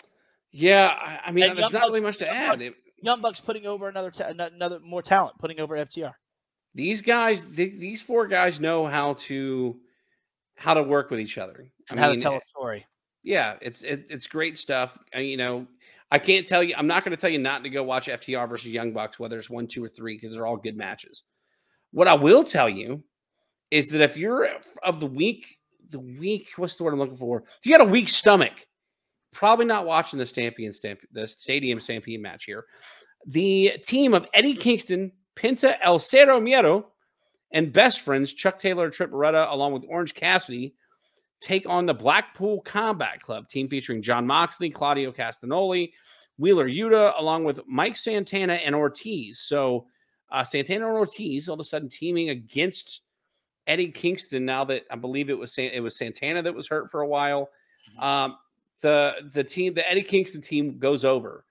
Yeah, I, I mean, And there's Young not really Bucks- much to Young add. Bucks- It, Young Bucks putting over another ta- another more talent, putting over F T R. these guys, th- these four guys know how to how to work with each other. I And how mean, to tell a story. yeah, it's it, it's great stuff. I, you know, I can't tell you. I'm not going to tell you not to go watch F T R versus Young Bucks, whether it's one, two, or three, because they're all good matches. What I will tell you is that if you're of the week, the week, what's the word I'm looking for? If you got a weak stomach, probably not watching the Stampede Stamp, the Stadium Stampede match here. The team of Eddie Kingston, Penta El Cero Miedo, and best friends Chuck Taylor and Trip Beretta, along with Orange Cassidy, take on the Blackpool Combat Club team featuring John Moxley, Claudio Castagnoli, Wheeler Yuta, along with Mike Santana and Ortiz. So uh, Santana and Ortiz all of a sudden teaming against Eddie Kingston. Now that I believe it was it was Santana that was hurt for a while. Um, the the team, the Eddie Kingston team, goes over.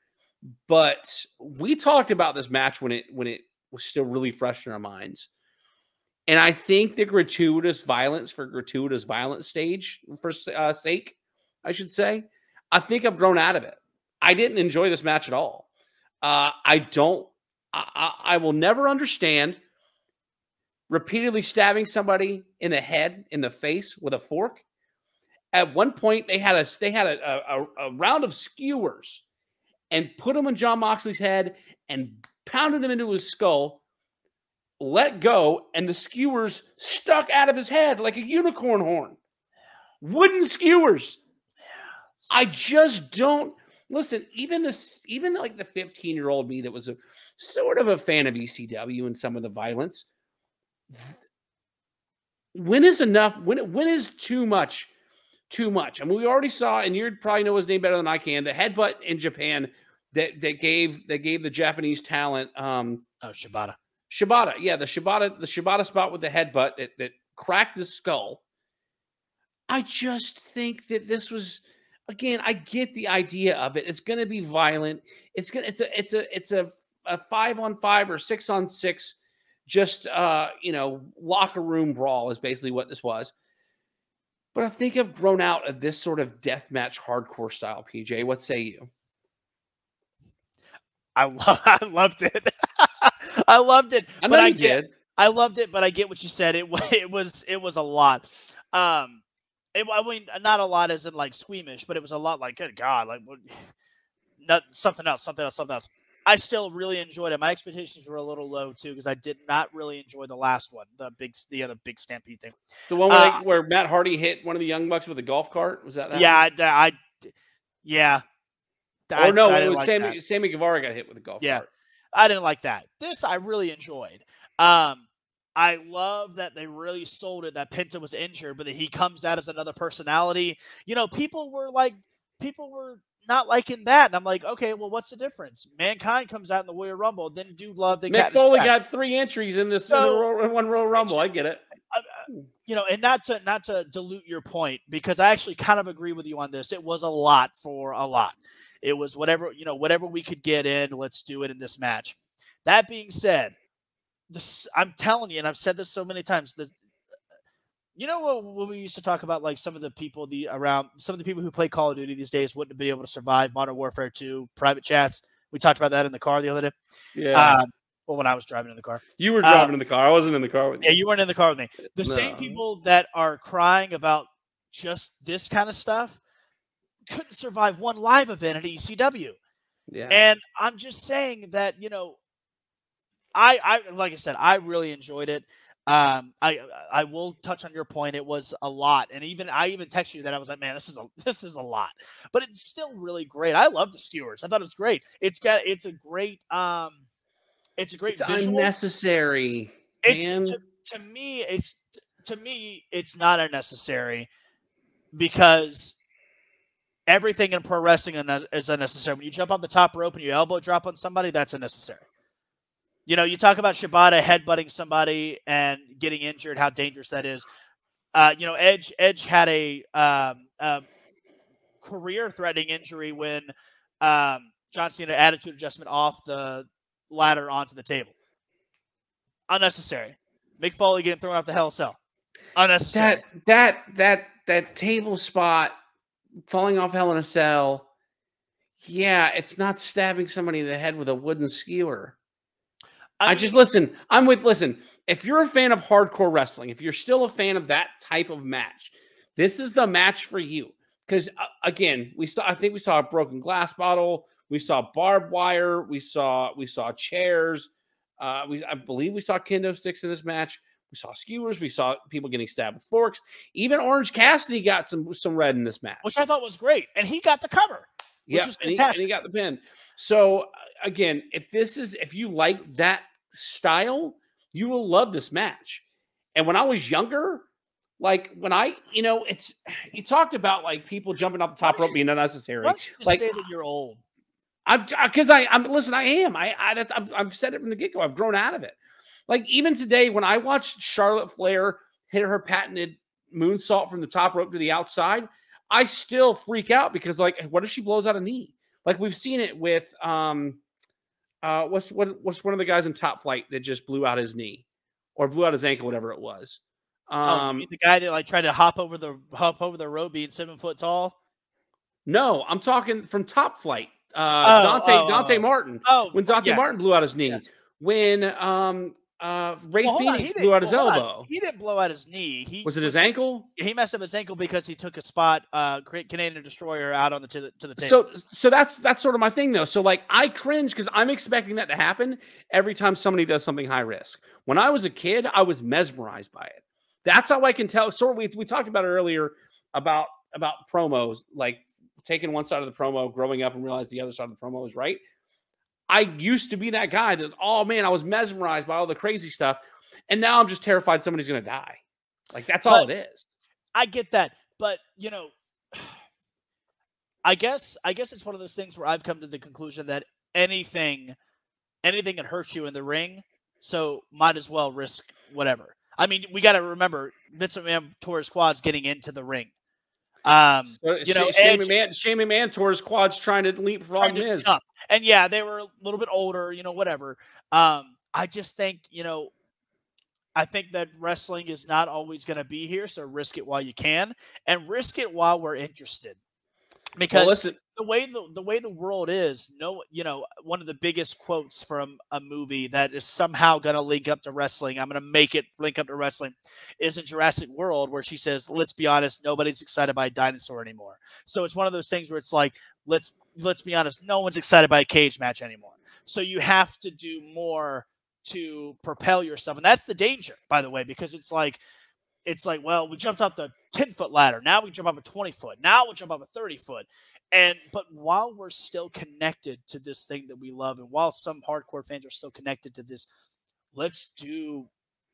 But we talked about this match when it when it was still really fresh in our minds. And I think the gratuitous violence for gratuitous violence stage for uh, sake, I should say, I think I've grown out of it. I didn't enjoy this match at all. Uh, I don't, I, I, I will never understand repeatedly stabbing somebody in the head, in the face with a fork. At one point, they had a they had a, a, a round of skewers and put them in John Moxley's head and pounded him into his skull. Let go, and the skewers stuck out of his head like a unicorn horn. Wooden skewers. I just don't listen. Even this, even like the fifteen-year-old me that was a sort of a fan of E C W and some of the violence. When is enough? When when is too much? Too much. I mean, we already saw, and you probably know his name better than I can. The headbutt in Japan that that gave that gave the Japanese talent. Um, oh, Shibata. Shibata, yeah, the Shibata, the Shibata spot with the headbutt that, that cracked his skull. I just think that this was, again, I get the idea of it. It's going to be violent. It's gonna, it's a, it's a, it's a, a five on five or six on six, just uh, you know, locker room brawl is basically what this was. But I think I've grown out of this sort of deathmatch hardcore style. P J, what say you? I love, I loved it. I loved it. I know but I you get, did. I loved it, but I get what you said. It it was it was a lot. Um, it, I mean, not a lot as in like squeamish, but it was a lot like, good God, like what, not something else, something else, something else. I still really enjoyed it. My expectations were a little low too because I did not really enjoy the last one, the big, the other big Stampede thing. The one where, uh, they, where Matt Hardy hit one of the Young Bucks with a golf cart. Was that? that yeah, one? I, I, yeah. Or I, no, I it was like Sammy, that. Sammy Guevara got hit with a golf Yeah. cart. I didn't like that. This I really enjoyed. Um, I love that they really sold it that Penta was injured, but that he comes out as another personality. You know, people were like, people were not liking that. And I'm like, okay, well, what's the difference? Mankind comes out in the Royal Rumble, then do love the Mick Foley got three entries in this so, in the one Royal Rumble. I get it. Uh, you know, and not to not to dilute your point, because I actually kind of agree with you on this. It was a lot for a lot. It was whatever, you know, whatever we could get in, let's do it in this match. That being said, this, I'm telling you, and I've said this so many times, this, you know, when we used to talk about like some of the people the around some of the people who play Call of Duty these days wouldn't be able to survive Modern Warfare two private chats. We talked about that in the car the other day. Yeah. Um, well, when I was driving in the car, you were driving um, in the car. I wasn't in the car with you. Yeah, you weren't in the car with me. The no. same people that are crying about just this kind of stuff couldn't survive one live event at E C W. Yeah. And I'm just saying that, you know, I, I, like I said, I really enjoyed it. Um, I, I will touch on your point. It was a lot. And even, I even texted you that I was like, man, this is a, this is a lot, but it's still really great. I love the skewers. I thought it was great. It's got, it's a great, um, it's a great it's visual. Unnecessary. It's to, to me, it's, to me, it's not unnecessary because everything in pro wrestling is unnecessary. When you jump on the top rope and you elbow drop on somebody, that's unnecessary. You know, you talk about Shibata headbutting somebody and getting injured, how dangerous that is. Uh, you know, Edge Edge had a um, uh, career-threatening injury when um, John Cena attitude adjustment off the ladder onto the table. Unnecessary. Mick Foley getting thrown off the Hell in a Cell. Unnecessary. That that that that table spot falling off Hell in a Cell. Yeah, it's not stabbing somebody in the head with a wooden skewer. I, mean, I just listen. I'm with listen. If you're a fan of hardcore wrestling, if you're still a fan of that type of match, this is the match for you. Because uh, again, we saw. I think we saw a broken glass bottle. We saw barbed wire. We saw. We saw chairs. Uh, we. I believe we saw kendo sticks in this match. We saw skewers. We saw people getting stabbed with forks. Even Orange Cassidy got some some red in this match, which I thought was great, and he got the cover. Yeah, and he, and he got the pin. So again, if this is if you like that style, you will love this match. And when I was younger, like when I, you know, it's you talked about like people jumping off the top rope being unnecessary. Why don't you just like say that you're old? I'm because I, I'm listen. I am. I, I that's, I've, I've said it from the get go. I've grown out of it. Like even today, when I watched Charlotte Flair hit her patented moonsault from the top rope to the outside, I still freak out because like, what if she blows out a knee? Like we've seen it with um. Uh, what's what? What's one of the guys in Top Flight that just blew out his knee, or blew out his ankle, whatever it was? Um, oh, the guy that like tried to hop over the hop over the rope, being seven foot tall. No, I'm talking from Top Flight. Uh, oh, Dante oh, Dante oh. Martin. Oh, when Dante yes. Martin blew out his knee. Yes. When um uh Ray well, Phoenix blew out his well, elbow. He didn't blow out his knee. He was it his ankle? He messed up his ankle because he took a spot, uh, Canadian Destroyer out on the to the to the table. So, so that's that's sort of my thing though. So, like, I cringe because I'm expecting that to happen every time somebody does something high risk. When I was a kid, I was mesmerized by it. That's how I can tell. Sort of, we we talked about it earlier about about promos, like taking one side of the promo, growing up, and realize the other side of the promo is right. I used to be that guy that's, oh man, I was mesmerized by all the crazy stuff. And now I'm just terrified somebody's going to die. Like, that's but, all it is. I get that. But, you know, I guess I guess it's one of those things where I've come to the conclusion that anything, anything can hurt you in the ring. So might as well risk whatever. I mean, we got to remember, Vince McMahon tore his quads getting into the ring. Um, so, you know, Shane McMahon, Shane McMahon tore his quads trying to leapfrog Miz. And yeah, they were a little bit older, you know, whatever. Um, I just think, you know, I think that wrestling is not always going to be here, so risk it while you can, and risk it while we're interested. Because well, listen, the way the the way the world is, no, you know, one of the biggest quotes from a movie that is somehow going to link up to wrestling, I'm going to make it link up to wrestling, is in Jurassic World, where she says, "Let's be honest, nobody's excited by a dinosaur anymore." So it's one of those things where it's like, let's let's be honest, no one's excited by a cage match anymore. So you have to do more to propel yourself. And that's the danger, by the way, because it's like, it's like, well, we jumped off the ten foot ladder. Now we jump off a twenty foot. Now we jump off a thirty foot. And, but while we're still connected to this thing that we love, and while some hardcore fans are still connected to this, let's do,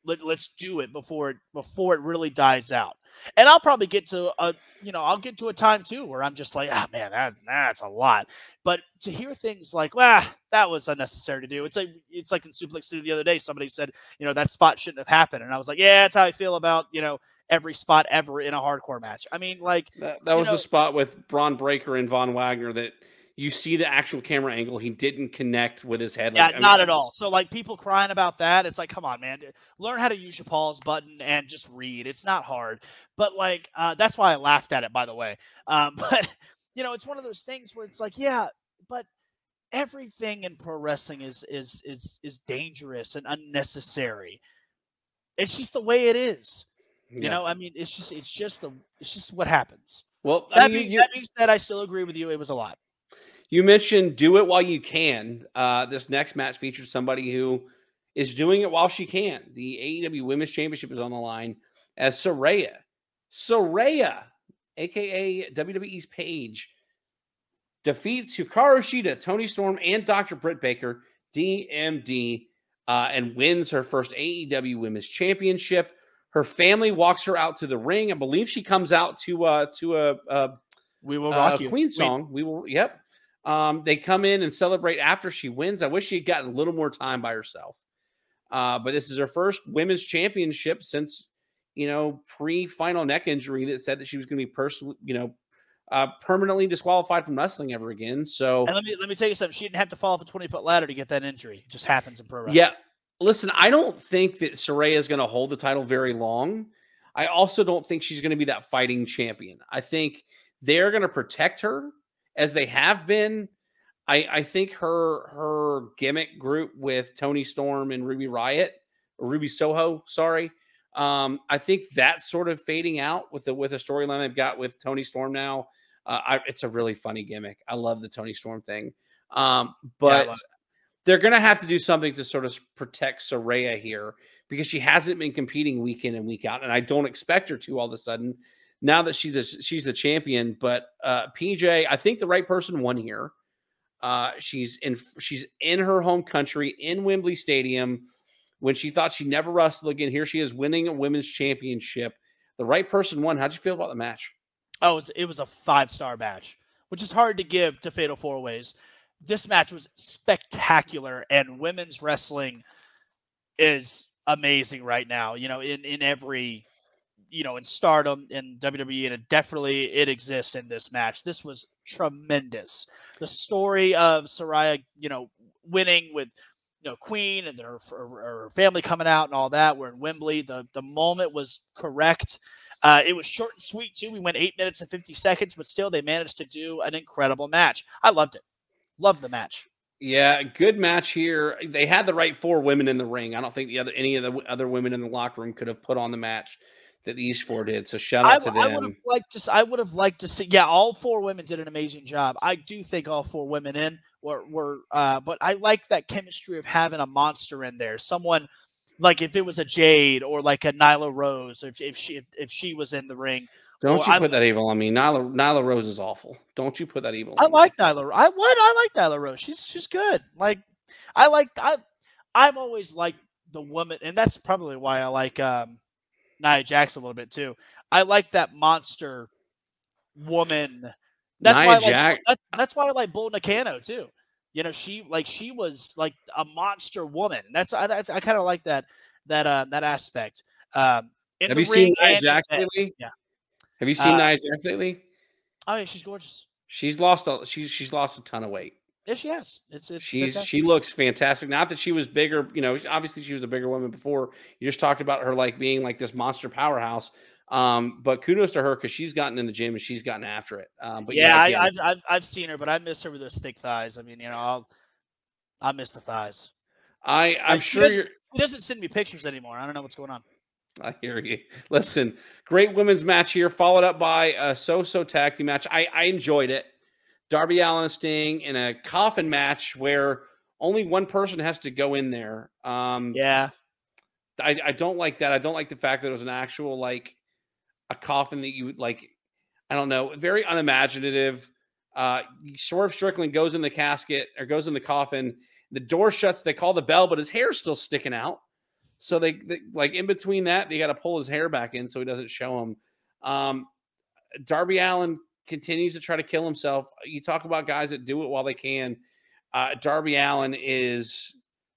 Let, let's do it before it before it really dies out. And I'll probably get to a, you know, I'll get to a time too where I'm just like, ah, oh, man, that that's a lot. But to hear things like, ah, that was unnecessary to do. It's like it's like in Suplex City the other day, somebody said, you know, that spot shouldn't have happened, and I was like, yeah, that's how I feel about, you know, every spot ever in a hardcore match. I mean, like that, that was know, the spot with Braun Breaker and Von Wagner that you see the actual camera angle. He didn't connect with his head. Yeah, like, not I mean, at all. So, like, people crying about that, it's like, come on, man. Learn how to use your pause button and just read. It's not hard. But, like, uh, that's why I laughed at it, by the way. Um, but, you know, it's one of those things where it's like, yeah, but everything in pro wrestling is is is is dangerous and unnecessary. It's just the way it is. You yeah. know, I mean, it's just it's just the it's just what happens. Well, that, I mean, being, you, that being said, I still agree with you. It was a lot. You mentioned do it while you can. Uh, this next match features somebody who is doing it while she can. The A E W Women's Championship is on the line as Saraya. Saraya, a k a. W W E's Paige, defeats Hikaru Shida, Toni Storm, and Doctor Britt Baker, D M D, uh, and wins her first A E W Women's Championship. Her family walks her out to the ring. I believe she comes out to uh, to a, a We Will Rock uh, You Queen song. We, we will. Yep. Um, they come in and celebrate after she wins. I wish she had gotten a little more time by herself. Uh, but this is her first women's championship since, you know, pre-final neck injury that said that she was going to be personally, you know, uh, permanently disqualified from wrestling ever again. So, and let me let me tell you something. She didn't have to fall off a twenty foot ladder to get that injury. It just happens in pro wrestling. Yeah. Listen, I don't think that Saraya is going to hold the title very long. I also don't think she's going to be that fighting champion. I think they're going to protect her as they have been. I, I think her her gimmick group with Toni Storm and Ruby Riott, or Ruby Soho, sorry. Um, I think that's sort of fading out with the with the storyline they've got with Toni Storm now. Uh, I, it's a really funny gimmick. I love the Toni Storm thing. Um, but yeah, they're going to have to do something to sort of protect Saraya here because she hasn't been competing week in and week out. And I don't expect her to all of a sudden now that she, this, she's the champion. But uh, P J, I think the right person won here. Uh, she's in she's in her home country in Wembley Stadium when she thought she'd never wrestle again. Here she is winning a women's championship. The right person won. How'd you feel about the match? Oh, it was, it was a five-star match, which is hard to give to Fatal Four Ways. This match was spectacular, and women's wrestling is amazing right now. You know, in, in every, you know, in Stardom, in W W E, and it definitely it exists in this match. This was tremendous. The story of Saraya, you know, winning with, you know, Queen and her, her, her family coming out and all that. We're in Wembley. The the moment was correct. Uh, it was short and sweet too. We went eight minutes and fifty seconds, but still they managed to do an incredible match. I loved it. Loved the match. Yeah, good match here. They had the right four women in the ring. I don't think the other any of the other women in the locker room could have put on the match that these four did. So shout out I, to them. I would have liked to. I would have liked to see. Yeah, all four women did an amazing job. I do think all four women in were were. Uh, but I like that chemistry of having a monster in there. Someone like if it was a Jade or like a Nyla Rose, if if she if, if she was in the ring. Don't or you I, put that evil on me. Nyla Nyla Rose is awful. Don't you put that evil on I me. like Nyla. I what I like Nyla Rose. She's she's good. Like I like I I've always liked the woman, and that's probably why I like um. Nia Jax a little bit too. I like that monster woman. That's Nia why I Jax. like, that's, that's why I like Bull Nakano too. You know, she like she was like a monster woman. That's I that's, I kind of like that that uh that aspect. Um, in Have the you seen ring Nia Jax lately? Yeah. Have you seen Uh, Nia Jax lately? Oh yeah, she's gorgeous. She's lost a she's she's lost a ton of weight. Yeah, she has. It's, it's she's fantastic. she looks fantastic. Not that she was bigger, you know. Obviously, she was a bigger woman before. You just talked about her like being like this monster powerhouse. Um, but kudos to her because she's gotten in the gym and she's gotten after it. Um, but yeah, yeah, I, I've, I've I've seen her, but I miss her with those thick thighs. I mean, you know, I'll I miss the thighs. I I'm like, sure she you're. He doesn't send me pictures anymore. I don't know what's going on. I hear you. Listen, great women's match here, followed up by a so-so tag team match. I I enjoyed it. Darby Allin and Sting in a coffin match where only one person has to go in there. Um, yeah. I, I don't like that. I don't like the fact that it was an actual, like, a coffin that you would, like, I don't know, very unimaginative. Uh, Swerve Strickland goes in the casket or goes in the coffin. The door shuts. They call the bell, but his hair's still sticking out. So they, they like in between that, they got to pull his hair back in so he doesn't show him. Um, Darby Allin continues to try to kill himself. You talk about guys that do it while they can. Uh, Darby Allin is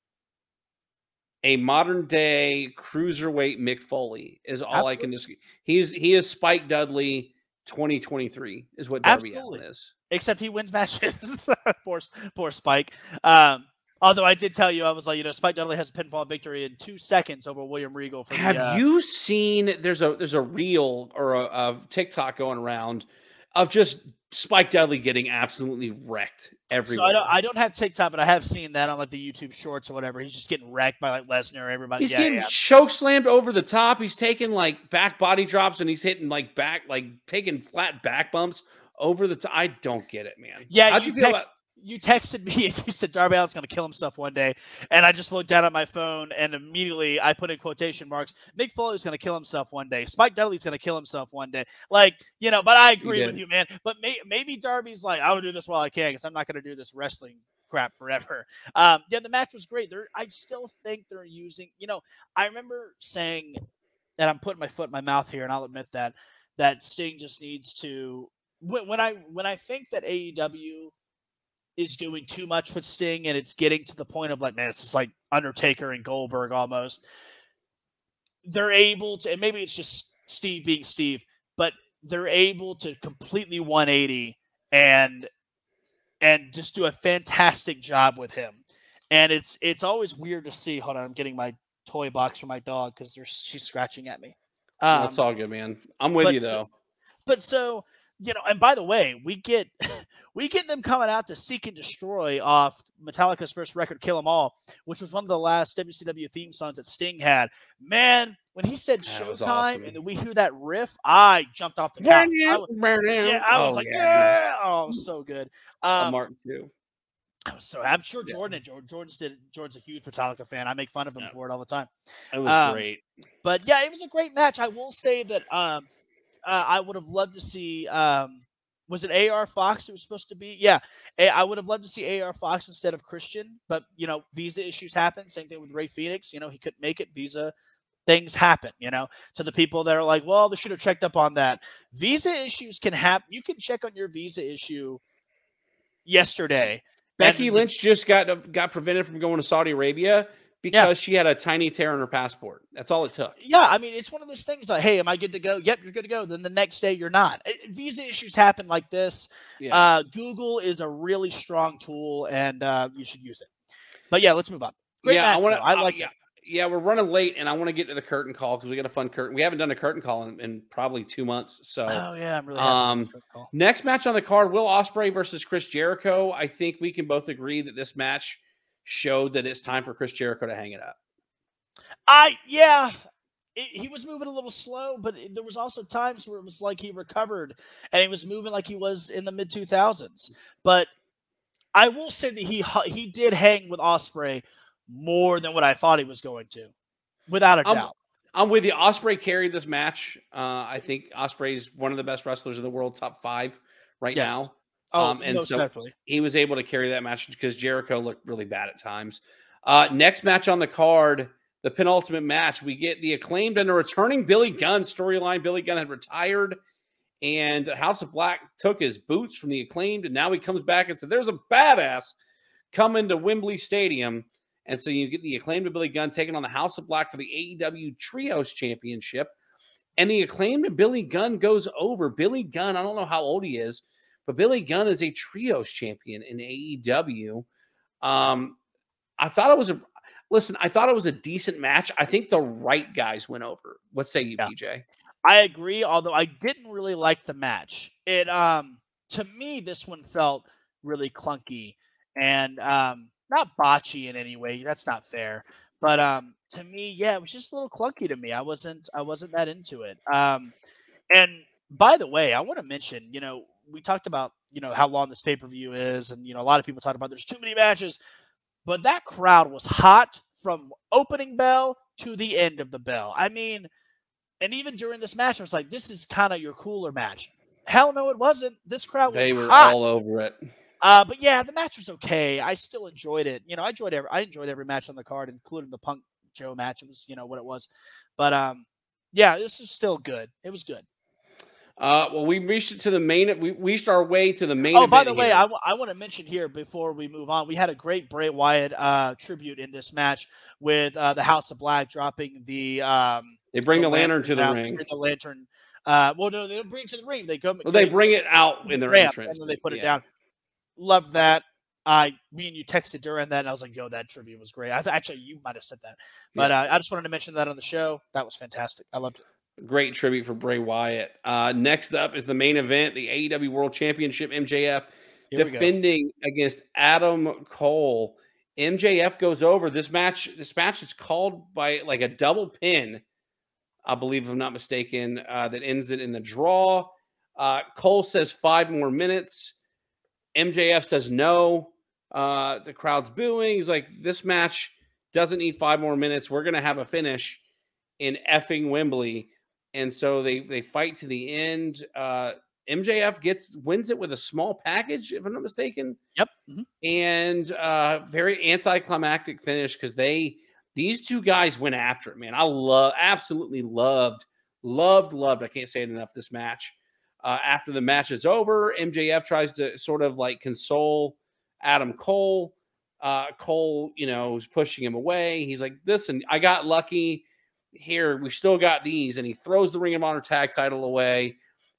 a modern day cruiserweight Mick Foley is all Absolutely. I can just. He's he is Spike Dudley twenty twenty-three is what Darby Absolutely. Allin is. Except he wins matches. poor, poor Spike. Um, although I did tell you, I was like, you know, Spike Dudley has a pinfall victory in two seconds over William Regal. For Have the, uh, you seen? There's a there's a reel or a, a TikTok going around of just Spike Dudley getting absolutely wrecked everywhere. So I don't I don't have TikTok, but I have seen that on like the YouTube Shorts or whatever. He's just getting wrecked by like Lesnar or everybody. He's yeah, getting yeah. choke slammed over the top. He's taking like back body drops and he's hitting like back like taking flat back bumps over the top. I don't get it, man. Yeah, how'd you, you feel text, about? You texted me and you said Darby Allin's going to kill himself one day, and I just looked down at my phone and immediately I put in quotation marks. Mick Foley's going to kill himself one day. Spike Dudley's going to kill himself one day. Like, you know, but I agree with you, man. But may, maybe Darby's like, I will do this while I can because I'm not going to do this wrestling crap forever. Um, yeah, the match was great. They're, I still think they're using, you know, I remember saying, and I'm putting my foot in my mouth here, and I'll admit that, that Sting just needs to, when, when I when I think that A E W is doing too much with Sting and it's getting to the point of like, man, it's just like Undertaker and Goldberg almost. They're able to, and maybe it's just Steve being Steve, but they're able to completely one eighty and and just do a fantastic job with him. And it's it's always weird to see. Hold on, I'm getting my toy box for my dog because she's scratching at me. Um, That's all good, man. I'm with you though. So, but so. You know, and by the way, we get we get them coming out to Seek and Destroy off Metallica's first record, Kill 'Em All, which was one of the last W C W theme songs that Sting had. Man, when he said Showtime awesome. And then we hear that riff, I jumped off the couch. I was, yeah, I was oh, like, yeah, yeah. Oh, it was so good. Um, Martin too. I was so I'm sure Jordan yeah. Jordan's did Jordan's a huge Metallica fan. I make fun of him yeah. for it all the time. It was um, great. But yeah, it was a great match. I will say that um Uh, I would have loved to see, um, was it A R Fox it was supposed to be? Yeah, a- I would have loved to see A R Fox instead of Christian, but, you know, visa issues happen. Same thing with Ray Phoenix. You know, he couldn't make it. Visa things happen, you know, to the people that are like, well, they should have checked up on that. Visa issues can happen. You can check on your visa issue yesterday. Becky and Lynch just got got prevented from going to Saudi Arabia because yeah. she had a tiny tear in her passport. That's all it took. Yeah, I mean, it's one of those things like, hey, am I good to go? Yep, you're good to go. Then the next day, you're not. It, visa issues happen like this. Yeah. Uh, Google is a really strong tool, and uh, you should use it. But yeah, let's move on. Great yeah, match, I want to. I liked uh, it. Yeah, we're running late, and I want to get to the curtain call because we got a fun curtain. We haven't done a curtain call in, in probably two months. So, oh yeah, I'm really um, happy with call. Next match on the card: Will Ospreay versus Chris Jericho. I think we can both agree that this match showed that it's time for Chris Jericho to hang it up. I yeah, it, he was moving a little slow, but it, there was also times where it was like he recovered and he was moving like he was in the mid two thousands. But I will say that he he did hang with Ospreay more than what I thought he was going to, without a I'm, doubt. I'm with you. Ospreay carried this match. Uh, I think Ospreay is one of the best wrestlers in the world, top five right yes. now. Oh, um, and so definitely. He was able to carry that match because Jericho looked really bad at times. Uh, next match on the card, the penultimate match, we get the Acclaimed and a returning Billy Gunn storyline. Billy Gunn had retired, and House of Black took his boots from the Acclaimed, and now he comes back and said, there's a badass coming to Wembley Stadium. And so you get the Acclaimed and Billy Gunn taking on the House of Black for the A E W Trios Championship. And the Acclaimed and Billy Gunn goes over. Billy Gunn, I don't know how old he is, but Billy Gunn is a Trios champion in A E W. Um, I thought it was a listen. I thought it was a decent match. I think the right guys went over. What say you, yeah. B J? I agree. Although I didn't really like the match. It um to me this one felt really clunky and um not botchy in any way. That's not fair. But um to me, yeah, it was just a little clunky to me. I wasn't I wasn't that into it. Um and by the way, I want to mention, you know, we talked about, you know, how long this pay-per-view is, and you know, a lot of people talk about there's too many matches. But that crowd was hot from opening bell to the end of the bell. I mean, and even during this match, I was like, this is kind of your cooler match. Hell no, it wasn't. This crowd was They were hot. all over it. Uh, but yeah, the match was okay. I still enjoyed it. You know, I enjoyed every I enjoyed every match on the card, including the Punk Joe match. It was, you know, what it was. But um, yeah, this is still good. It was good. Uh, well, we reached it to the main. We reached our way to the main. Oh, event by the way, here. I, w- I want to mention here before we move on, we had a great Bray Wyatt uh, tribute in this match with uh, the House of Black dropping the. Um, they bring the, the lantern, lantern to the down, ring. The lantern. Uh, well, no, they don't bring it to the ring. They go. Well, they bring it out in their ramp, entrance, and then they put yeah. it down. Love that. I, me and you texted during that, and I was like, "Yo, that tribute was great." I th- actually, you might have said that, but yeah. uh, I just wanted to mention that on the show. That was fantastic. I loved it. Great tribute for Bray Wyatt. Uh, next up is the main event, the A E W World Championship. M J F Here defending against Adam Cole. M J F goes over. This match, this match is called by like a double pin, I believe, if I'm not mistaken, uh, that ends it in the draw. Uh, Cole says five more minutes. M J F says no. Uh, the crowd's booing. He's like, this match doesn't need five more minutes. We're going to have a finish in effing Wembley. And so they they fight to the end. Uh, M J F gets wins it with a small package, if I'm not mistaken. Yep. Mm-hmm. And uh, very anticlimactic finish because they these two guys went after it, man. I love absolutely loved, loved, loved. I can't say it enough. This match. Uh, after the match is over, M J F tries to sort of like console Adam Cole. Uh, Cole, you know, is pushing him away. He's like, "Listen, I got lucky." Here, we still got these, and he throws the Ring of Honor tag title away,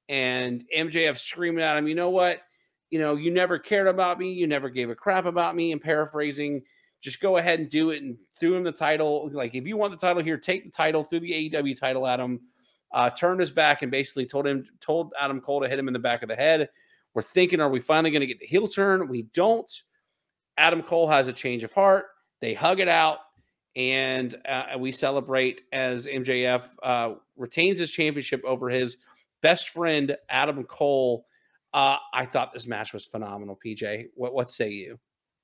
and M J F screaming at him, you know what? You know, you never cared about me. You never gave a crap about me. And paraphrasing, just go ahead and do it, and threw him the title. Like, if you want the title here, take the title, threw the A E W title at him, uh, turned his back, and basically told him, told Adam Cole to hit him in the back of the head. We're thinking, are we finally going to get the heel turn? We don't. Adam Cole has a change of heart. They hug it out. And uh, we celebrate as M J F uh, retains his championship over his best friend, Adam Cole. Uh, I thought this match was phenomenal, P J. What, what say you?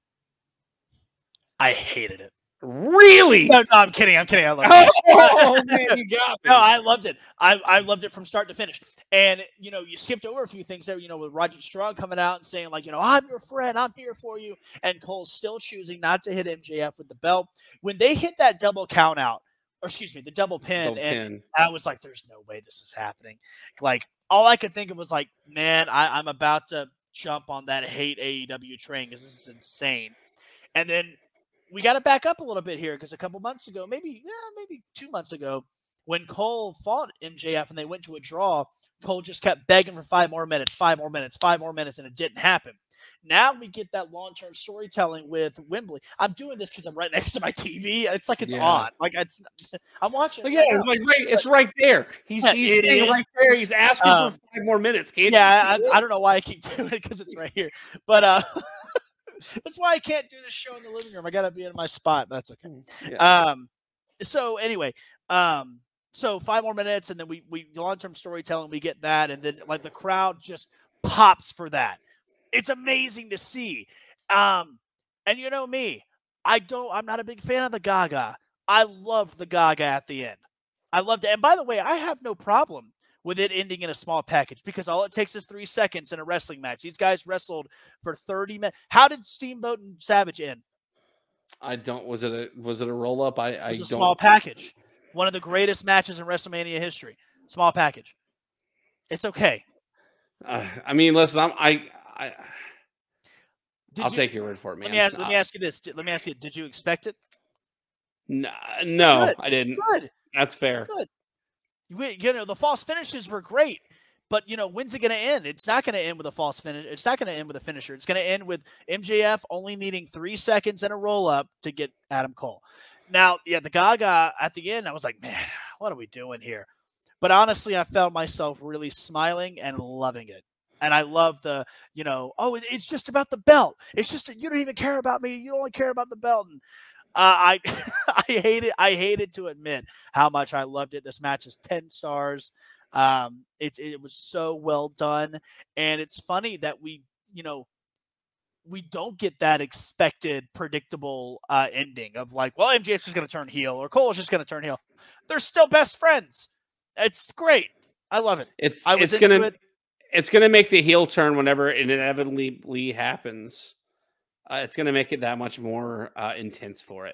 I hated it. Really? No, no, I'm kidding. I'm kidding. I loved it. Oh, man, you got me. No, I loved it. I, I loved it from start to finish. And, you know, you skipped over a few things there, you know, with Roger Strong coming out and saying, like, you know, I'm your friend. I'm here for you. And Cole's still choosing not to hit M J F with the belt. When they hit that double count out, or excuse me, the double pin, double and pin. I was like, there's no way this is happening. Like, all I could think of was like, man, I, I'm about to jump on that hate A E W train because this is insane. And then we got to back up a little bit here because a couple months ago, maybe yeah, maybe two months ago, when Cole fought M J F and they went to a draw, Cole just kept begging for five more minutes, five more minutes, five more minutes, and it didn't happen. Now we get that long-term storytelling with Wembley. I'm doing this because I'm right next to my T V. It's like it's yeah. on. Like it's, I'm watching. Well, yeah, right it's, like right, it's right there. He's, yeah, he's staying right there. He's asking um, for five more minutes. Can't yeah, I, I don't know why I keep doing it because it's right here, but uh. That's why I can't do this show in the living room. I got to be in my spot. That's okay. Yeah. Um, so anyway, um, so five more minutes, and then we we long-term storytelling. We get that, and then like the crowd just pops for that. It's amazing to see. Um, and you know me, I don't. I'm not a big fan of the Gaga. I loved the Gaga at the end. I loved it. And by the way, I have no problem with it ending in a small package because all it takes is three seconds in a wrestling match. These guys wrestled for thirty minutes. How did Steamboat and Savage end? I don't. Was it a was it a roll up? I, I it was a don't. Small package. One of the greatest matches in WrestleMania history. Small package. It's okay. Uh, I mean, listen. I'm, I I. Did I'll you, take your word for it, man. Let me ask, let me ask you this. Let me ask you. Did you expect it? No, no, Good. I didn't. Good. That's fair. Good. You know, the false finishes were great, but, you know, when's it going to end? It's not going to end with a false finish. It's not going to end with a finisher. It's going to end with M J F only needing three seconds and a roll-up to get Adam Cole. Now, yeah, the Gaga at the end, I was like, man, what are we doing here? But honestly, I found myself really smiling and loving it. And I love the, you know, oh, it's just about the belt. It's just, you don't even care about me. You only care about the belt. And Uh, I I hate it. I hated to admit how much I loved it. This match is ten stars. Um, it it was so well done, and it's funny that we you know we don't get that expected, predictable uh, ending of like, well, M J F's just going to turn heel or Cole's just going to turn heel. They're still best friends. It's great. I love it. It's I was it's gonna it. it's gonna make the heel turn whenever it inevitably happens. Uh, it's going to make it that much more uh, intense for it.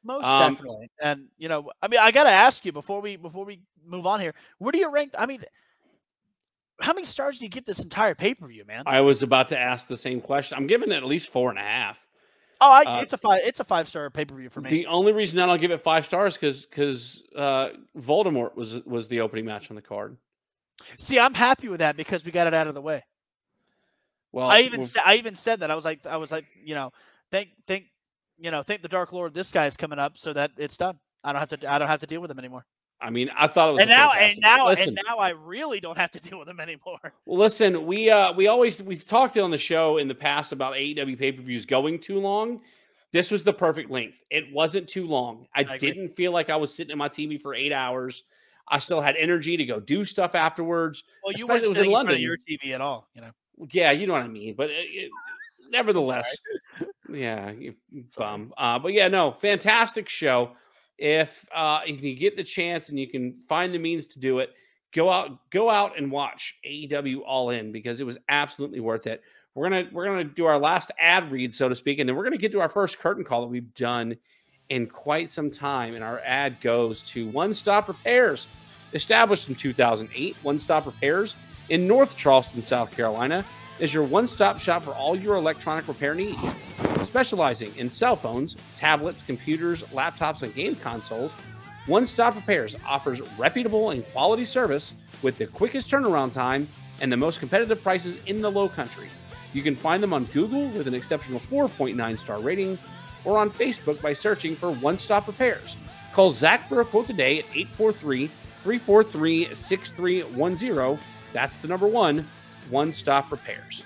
Most Um, definitely. And you know, I mean, I gotta ask you before we before we move on here, where do you rank? I mean, how many stars do you give this entire pay per view, man? I was about to ask the same question. I'm giving it at least four and a half. Oh, I, Uh, it's a five. It's a five star pay per view for me. The only reason I don't give it five stars because because uh, Voldemort was was the opening match on the card. See, I'm happy with that because we got it out of the way. Well, I even well, sa- I even said that I was like I was like you know thank thank you know thank the Dark Lord this guy's coming up so that it's done. I don't have to I don't have to deal with him anymore. I mean, I thought it was And a now and fantastic- now Listen, and now I really don't have to deal with him anymore. well, listen, we uh we always we've talked on the show in the past about A E W pay per views going too long. This was the perfect length. It wasn't too long. I, I agree. didn't feel like I was sitting at my T V for eight hours. I still had energy to go do stuff afterwards. Well, you especially weren't it was sitting in in front of London. your T V at all, you know. Yeah, you know what I mean. But it, it, nevertheless, yeah, you bum. Uh, but yeah, no, fantastic show. If uh, if you get the chance and you can find the means to do it, go out, go out and watch A E W All In because it was absolutely worth it. We're gonna we're gonna do our last ad read, so to speak, and then we're gonna get to our first curtain call that we've done in quite some time. And our ad goes to One Stop Repairs, established in two thousand eight. One Stop Repairs in North Charleston, South Carolina, is your one-stop shop for all your electronic repair needs. Specializing in cell phones, tablets, computers, laptops, and game consoles, One Stop Repairs offers reputable and quality service with the quickest turnaround time and the most competitive prices in the Low Country. You can find them on Google with an exceptional four point nine star rating or on Facebook by searching for One Stop Repairs. Call Zach for a quote today at eight four three, three four three, six three one zero. That's the number one, One Stop Repairs.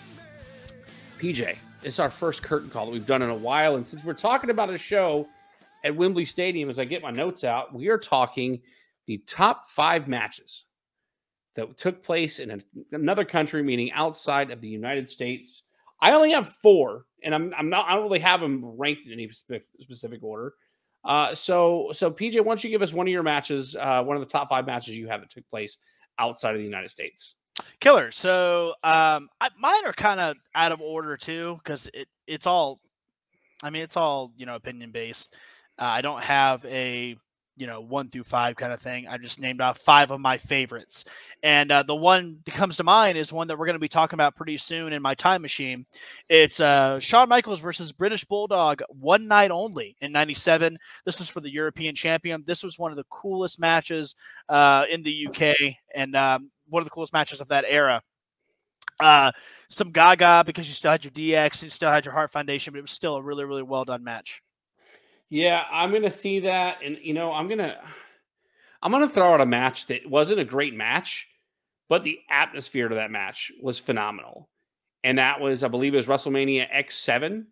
P J, this is our first curtain call that we've done in a while. And since we're talking about a show at Wembley Stadium, as I get my notes out, we are talking the top five matches that took place in a, another country, meaning outside of the United States. I only have four, and I'm, I'm not, I don't really have them ranked in any specific, specific order. Uh, so, so P J, why don't you give us one of your matches, uh, one of the top five matches you have that took place outside of the United States? Killer. So um, I, mine are kind of out of order too, because it it's all, I mean, it's all you know opinion based. Uh, I don't have a you know one through five kind of thing. I just named off five of my favorites, and uh, the one that comes to mind is one that we're going to be talking about pretty soon in my time machine. It's uh, Shawn Michaels versus British Bulldog, one night only in ninety-seven. This is for the European champion. This was one of the coolest matches uh, in the U K, and um, one of the coolest matches of that era. Uh, some gaga because you still had your D X, and you still had your Heart Foundation, but it was still a really, really well done match. Yeah, I'm gonna see that, and you know, I'm gonna, I'm gonna throw out a match that wasn't a great match, but the atmosphere to that match was phenomenal, and that was, I believe, it was WrestleMania X seven.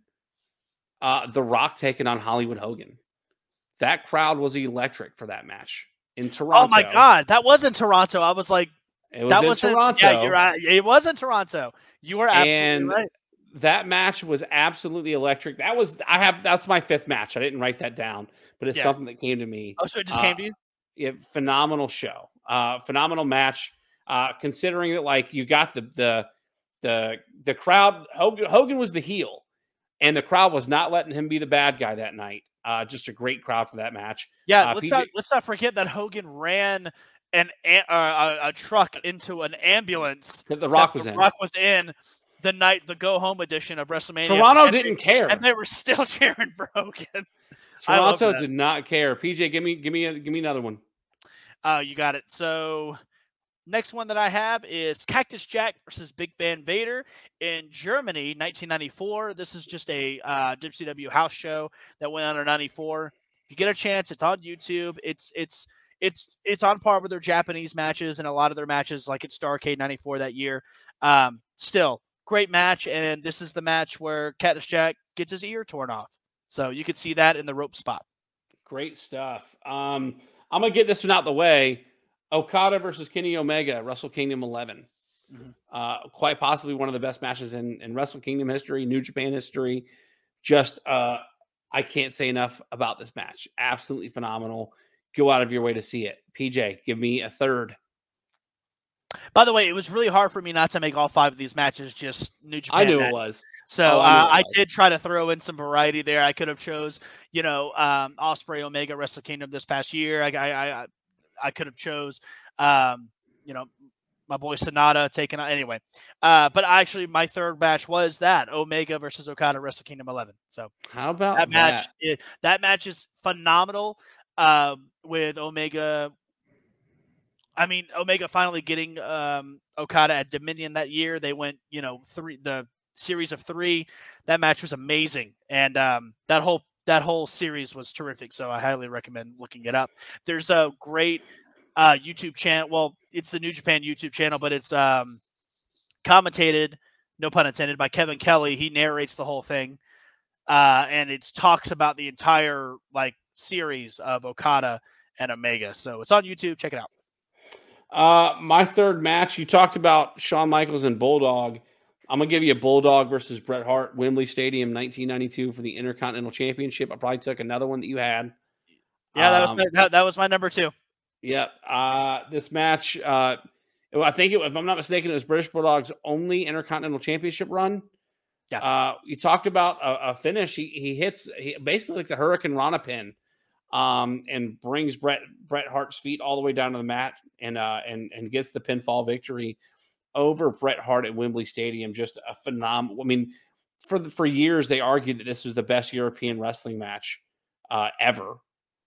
Uh, The Rock taking on Hollywood Hogan. That crowd was electric for that match in Toronto. Oh my God, that was in Toronto. I was like. It was that in was Toronto. Yeah, you're right. It was in Toronto. You were absolutely and right. That match was absolutely electric. That was I have that's my fifth match. I didn't write that down, but it's Yeah. something that came to me. Oh, so it just uh, came to you? Yeah, phenomenal show. Uh, phenomenal match. Uh, considering that, like, you got the the the the crowd. Hogan, Hogan was the heel, and the crowd was not letting him be the bad guy that night. Uh, just a great crowd for that match. Yeah, uh, let's P J not let's not forget that Hogan ran an a, uh, a, a truck into an ambulance that The Rock that was the in. Rock was in the night the go home edition of WrestleMania. Toronto and didn't they, care, and they were still cheering for Hogan. Toronto did not care. P J, give me give me a, give me another one. Uh, you got it. So next one that I have is Cactus Jack versus Big Van Vader in Germany, nineteen ninety-four. This is just a uh, W C W house show that went on in ninety-four. If you get a chance, it's on YouTube. It's it's it's it's on par with their Japanese matches and a lot of their matches, like at Starrcade ninety-four that year. Um, still, great match, and this is the match where Cactus Jack gets his ear torn off. So you could see that in the rope spot. Great stuff. Um, I'm gonna get this one out the way. Okada versus Kenny Omega, Wrestle Kingdom eleven. Mm-hmm. Uh, quite possibly one of the best matches in, in Wrestle Kingdom history, New Japan history. Just, uh, I can't say enough about this match. Absolutely phenomenal. Go out of your way to see it. P J, give me a third. By the way, it was really hard for me not to make all five of these matches just New Japan. I knew matches. it was. So oh, I, uh, I was. did try to throw in some variety there. I could have chose, you know, um, Ospreay Omega Wrestle Kingdom this past year. I I I, I could have chose, um, you know, my boy Sonata taking on anyway. Uh, but actually, my third match was that Omega versus Okada Wrestle Kingdom eleven. So how about that match? that? It, that match is phenomenal. Um, with Omega. I mean, Omega finally getting um, Okada at Dominion that year. They went, you know, three the series of three. That match was amazing, and um, that whole that whole series was terrific. So I highly recommend looking it up. There's a great uh, YouTube channel. Well, it's the New Japan YouTube channel, but it's um, commentated, no pun intended, by Kevin Kelly. He narrates the whole thing, uh, and it talks about the entire like series of Okada and Omega. So it's on YouTube. Check it out. Uh, my third match, you talked about Shawn Michaels and Bulldog. I'm going to give you a Bulldog versus Bret Hart, Wembley Stadium, nineteen ninety-two for the Intercontinental Championship. I probably took another one that you had. Yeah, that was um, my, that, that was my number two. Yeah. Uh, this match, uh, I think, it, if I'm not mistaken, it was British Bulldog's only Intercontinental Championship run. Yeah. Uh, you talked about a, a finish. He, he hits he, basically like the Hurricane Rana pin. Um, and brings Bret Bret Hart's feet all the way down to the mat, and uh, and and gets the pinfall victory over Bret Hart at Wembley Stadium. Just a phenomenal. I mean, for the, for years they argued that this was the best European wrestling match uh, ever.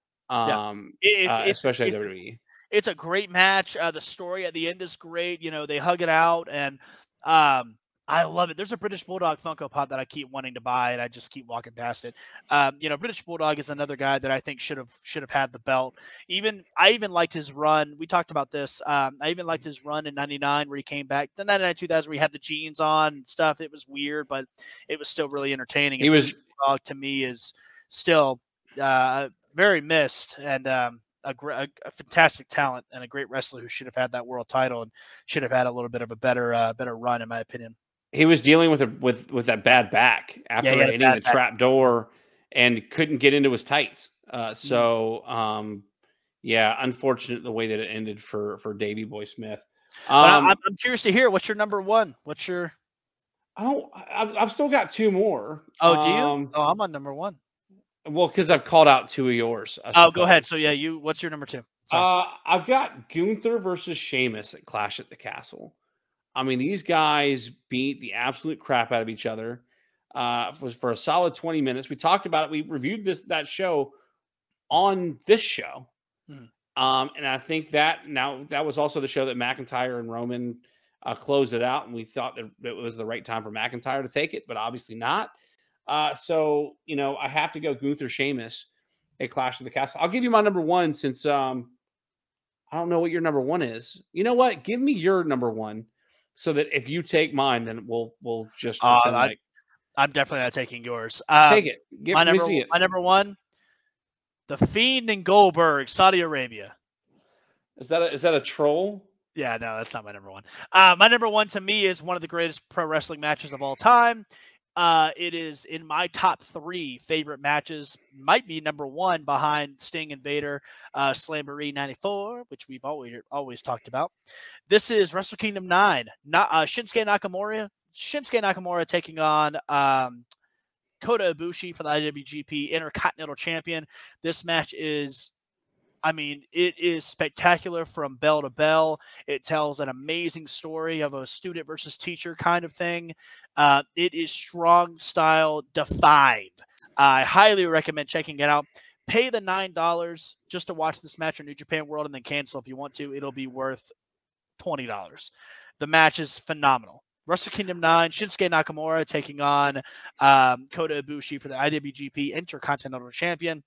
Um, yeah. it's, uh, it's, especially it's, at W W E. It's a great match. Uh, the story at the end is great. You know, they hug it out, and um, I love it. There's a British Bulldog Funko Pop that I keep wanting to buy, and I just keep walking past it. Um, you know, British Bulldog is another guy that I think should have should have had the belt. Even I even liked his run. We talked about this. Um, I even liked his run in ninety-nine where he came back. The ninety-nine two thousand where he had the jeans on and stuff. It was weird, but it was still really entertaining. He and was British Bulldog to me is still uh, very missed, and um, A, a, a fantastic talent and a great wrestler who should have had that world title and should have had a little bit of a better uh, better run, in my opinion. He was dealing with a with with that bad back after yeah, hitting the back. trap door and couldn't get into his tights. Uh, so, um, yeah, unfortunate the way that it ended for for Davey Boy Smith. Um, I'm, I'm curious to hear what's your number one. What's your? I don't. I've, I've still got two more. Oh, do you? Um, oh, I'm on number one. Well, because I've called out two of yours. Oh, go ahead. So yeah, you. What's your number two? Sorry. Uh, I've got Gunther versus Sheamus at Clash at the Castle. I mean, these guys beat the absolute crap out of each other. Uh, was for a solid twenty minutes. We talked about it. We reviewed this that show on this show, hmm. um, and I think that now that was also the show that McIntyre and Roman uh, closed it out, and we thought that it was the right time for McIntyre to take it, but obviously not. Uh, so, you know, I have to go Gunther Sheamus at Clash of the Castle. I'll give you my number one since um, I don't know what your number one is. You know what? Give me your number one so that if you take mine, then we'll we'll just uh, I, like, I'm definitely not taking yours. Um, take it. Give, my, let me number, see it. my number one, The Fiend and Goldberg, Saudi Arabia. Is that a, is that a troll? Yeah, no, that's not my number one. Uh, my number one to me is one of the greatest pro wrestling matches of all time. Uh, it is in my top three favorite matches. Might be number one behind Sting and Vader, uh, Slamboree ninety-four, which we've always always talked about. This is Wrestle Kingdom nine. Not uh, Shinsuke Nakamura. Shinsuke Nakamura taking on um, Kota Ibushi for the I W G P Intercontinental Champion. This match is, I mean, it is spectacular from bell to bell. It tells an amazing story of a student versus teacher kind of thing. Uh, it is strong style defined. I highly recommend checking it out. Pay the nine dollars just to watch this match on New Japan World and then cancel if you want to. It'll be worth twenty dollars. The match is phenomenal. Wrestle Kingdom nine, Shinsuke Nakamura taking on um, Kota Ibushi for the I W G P Intercontinental Champion.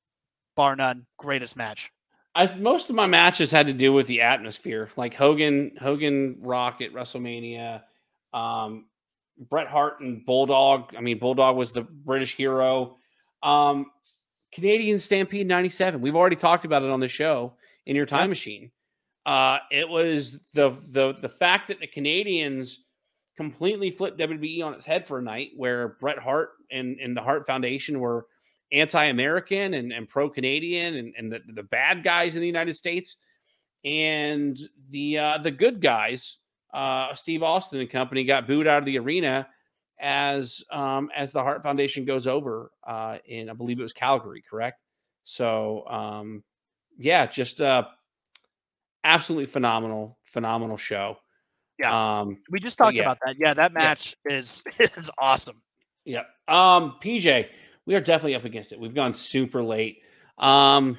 Bar none, greatest match. I, most of my matches had to do with the atmosphere, like Hogan, Hogan Rock at WrestleMania, um, Bret Hart and Bulldog. I mean, Bulldog was the British hero. Um, Canadian Stampede ninety-seven. We've already talked about it on the show in your time yeah. machine. Uh, it was the the the fact that the Canadians completely flipped W W E on its head for a night, where Bret Hart and, and the Hart Foundation were anti-American and, and pro-Canadian and, and the, the bad guys in the United States. and the uh, the good guys, uh, Steve Austin and company, got booed out of the arena as um, as the Hart Foundation goes over uh, in, I believe it was Calgary, correct? So um, yeah, just uh, absolutely phenomenal, phenomenal show. Yeah, Um, we just but talked yeah, about that. Yeah, that yeah, match is is awesome. yeah. Um, P J, we are definitely up against it. We've gone super late. Um,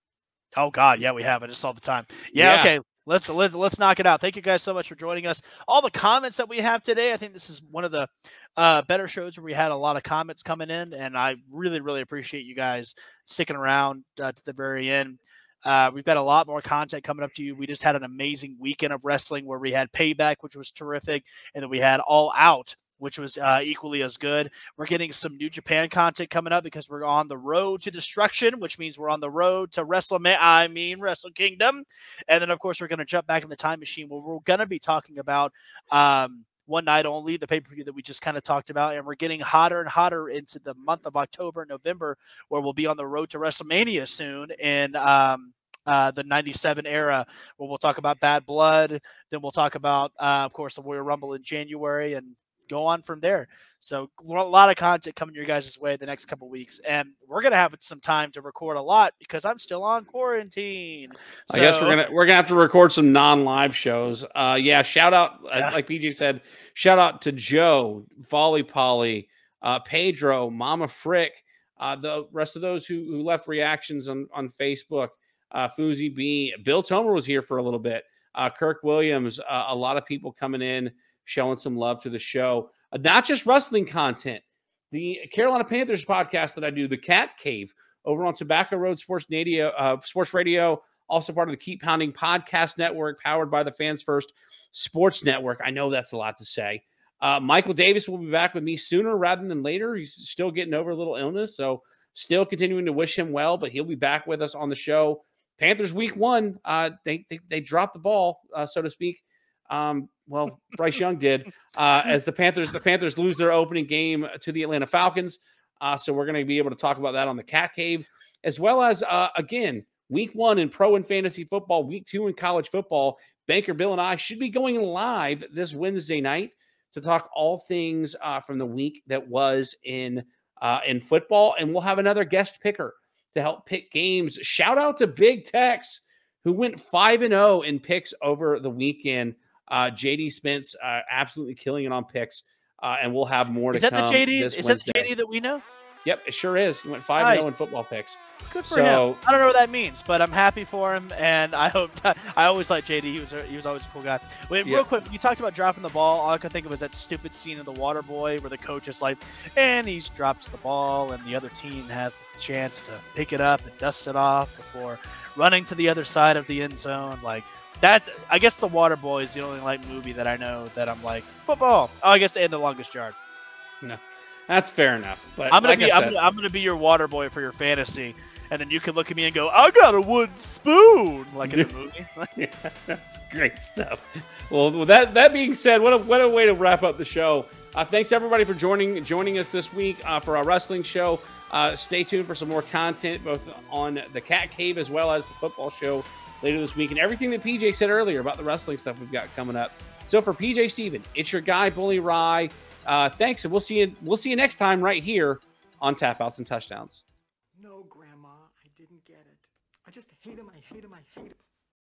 Oh God, yeah, we have. I just saw the time. Yeah, yeah, okay. Let's let's let's knock it out. Thank you guys so much for joining us. All the comments that we have today, I think this is one of the uh, better shows where we had a lot of comments coming in, and I really really appreciate you guys sticking around uh, to the very end. Uh, we've got a lot more content coming up to you. We just had an amazing weekend of wrestling where we had Payback, which was terrific, and then we had All Out, which was uh, equally as good. We're getting some New Japan content coming up because we're on the road to destruction, which means we're on the road to WrestleMania, I mean Wrestle Kingdom. And then, of course, we're going to jump back in the time machine where we're going to be talking about um, One Night Only, the pay-per-view that we just kind of talked about. And we're getting hotter and hotter into the month of October and November, where we'll be on the road to WrestleMania soon. And um, Uh, the ninety-seven era, where we'll talk about Bad Blood. Then we'll talk about, uh, of course, the Royal Rumble in January and go on from there. So a lot of content coming your guys' way the next couple weeks. And we're going to have some time to record a lot because I'm still on quarantine. So, I guess we're gonna we're gonna have to record some non-live shows. Uh, yeah, shout out, yeah. like P J said, shout out to Joe, Volley Polly, uh, Pedro, Mama Frick, uh, the rest of those who, who left reactions on on Facebook. Uh, Fuzi B, Bill Tomer was here for a little bit. Uh, Kirk Williams, uh, a lot of people coming in, showing some love to the show. Uh, not just wrestling content. The Carolina Panthers podcast that I do, the Cat Cave, over on Tobacco Road Sports Radio, uh, Sports Radio, also part of the Keep Pounding Podcast Network, powered by the Fans First Sports Network. I know that's a lot to say. Uh, Michael Davis will be back with me sooner rather than later. He's still getting over a little illness, so still continuing to wish him well, but he'll be back with us on the show. Panthers week one, uh, they, they they dropped the ball, uh, so to speak. Um, well, Bryce Young did, uh, as the Panthers the Panthers lose their opening game to the Atlanta Falcons. Uh, so we're going to be able to talk about that on the Cat Cave, as well as uh, again week one in pro and fantasy football, week two in college football. Banker Bill and I should be going live this Wednesday night to talk all things uh, from the week that was in uh, in football, and we'll have another guest picker to help pick games. Shout out to Big Tex, who went five and oh in picks over the weekend. Uh, J D Spence uh, absolutely killing it on picks, uh, and we'll have more Is to that come the J D? this Is Wednesday. that the J D that we know? Yep, it sure is. He went five and oh in football picks. Good for So- him. I don't know what that means, but I'm happy for him, and I hope. I always liked J D. He was a, he was always a cool guy. Wait, Yeah. real quick, you talked about dropping the ball. All I could think of was that stupid scene in The Water Boy where the coach is like, and he drops the ball, and the other team has the chance to pick it up and dust it off before running to the other side of the end zone. Like that's, I guess, The Water Boy is the only like movie that I know that I'm like football. Oh, I guess, and The Longest Yard. No, that's fair enough. But I'm gonna like be I I'm said, gonna, I'm gonna be your water boy for your fantasy, and then you can look at me and go, "I got a wooden spoon," like in the movie. yeah, that's great stuff. Well, with that that being said, what a what a way to wrap up the show. Uh, thanks everybody for joining joining us this week uh, for our wrestling show. Uh, stay tuned for some more content, both on the Cat Cave as well as the football show later this week, and everything that P J said earlier about the wrestling stuff we've got coming up. So for P J Steven, it's your guy Bully Rye. Uh, thanks, and we'll see you. We'll see you next time right here on Tap Outs and Touchdowns. No, Grandma, I didn't get it. I just hate him. I hate him. I hate him.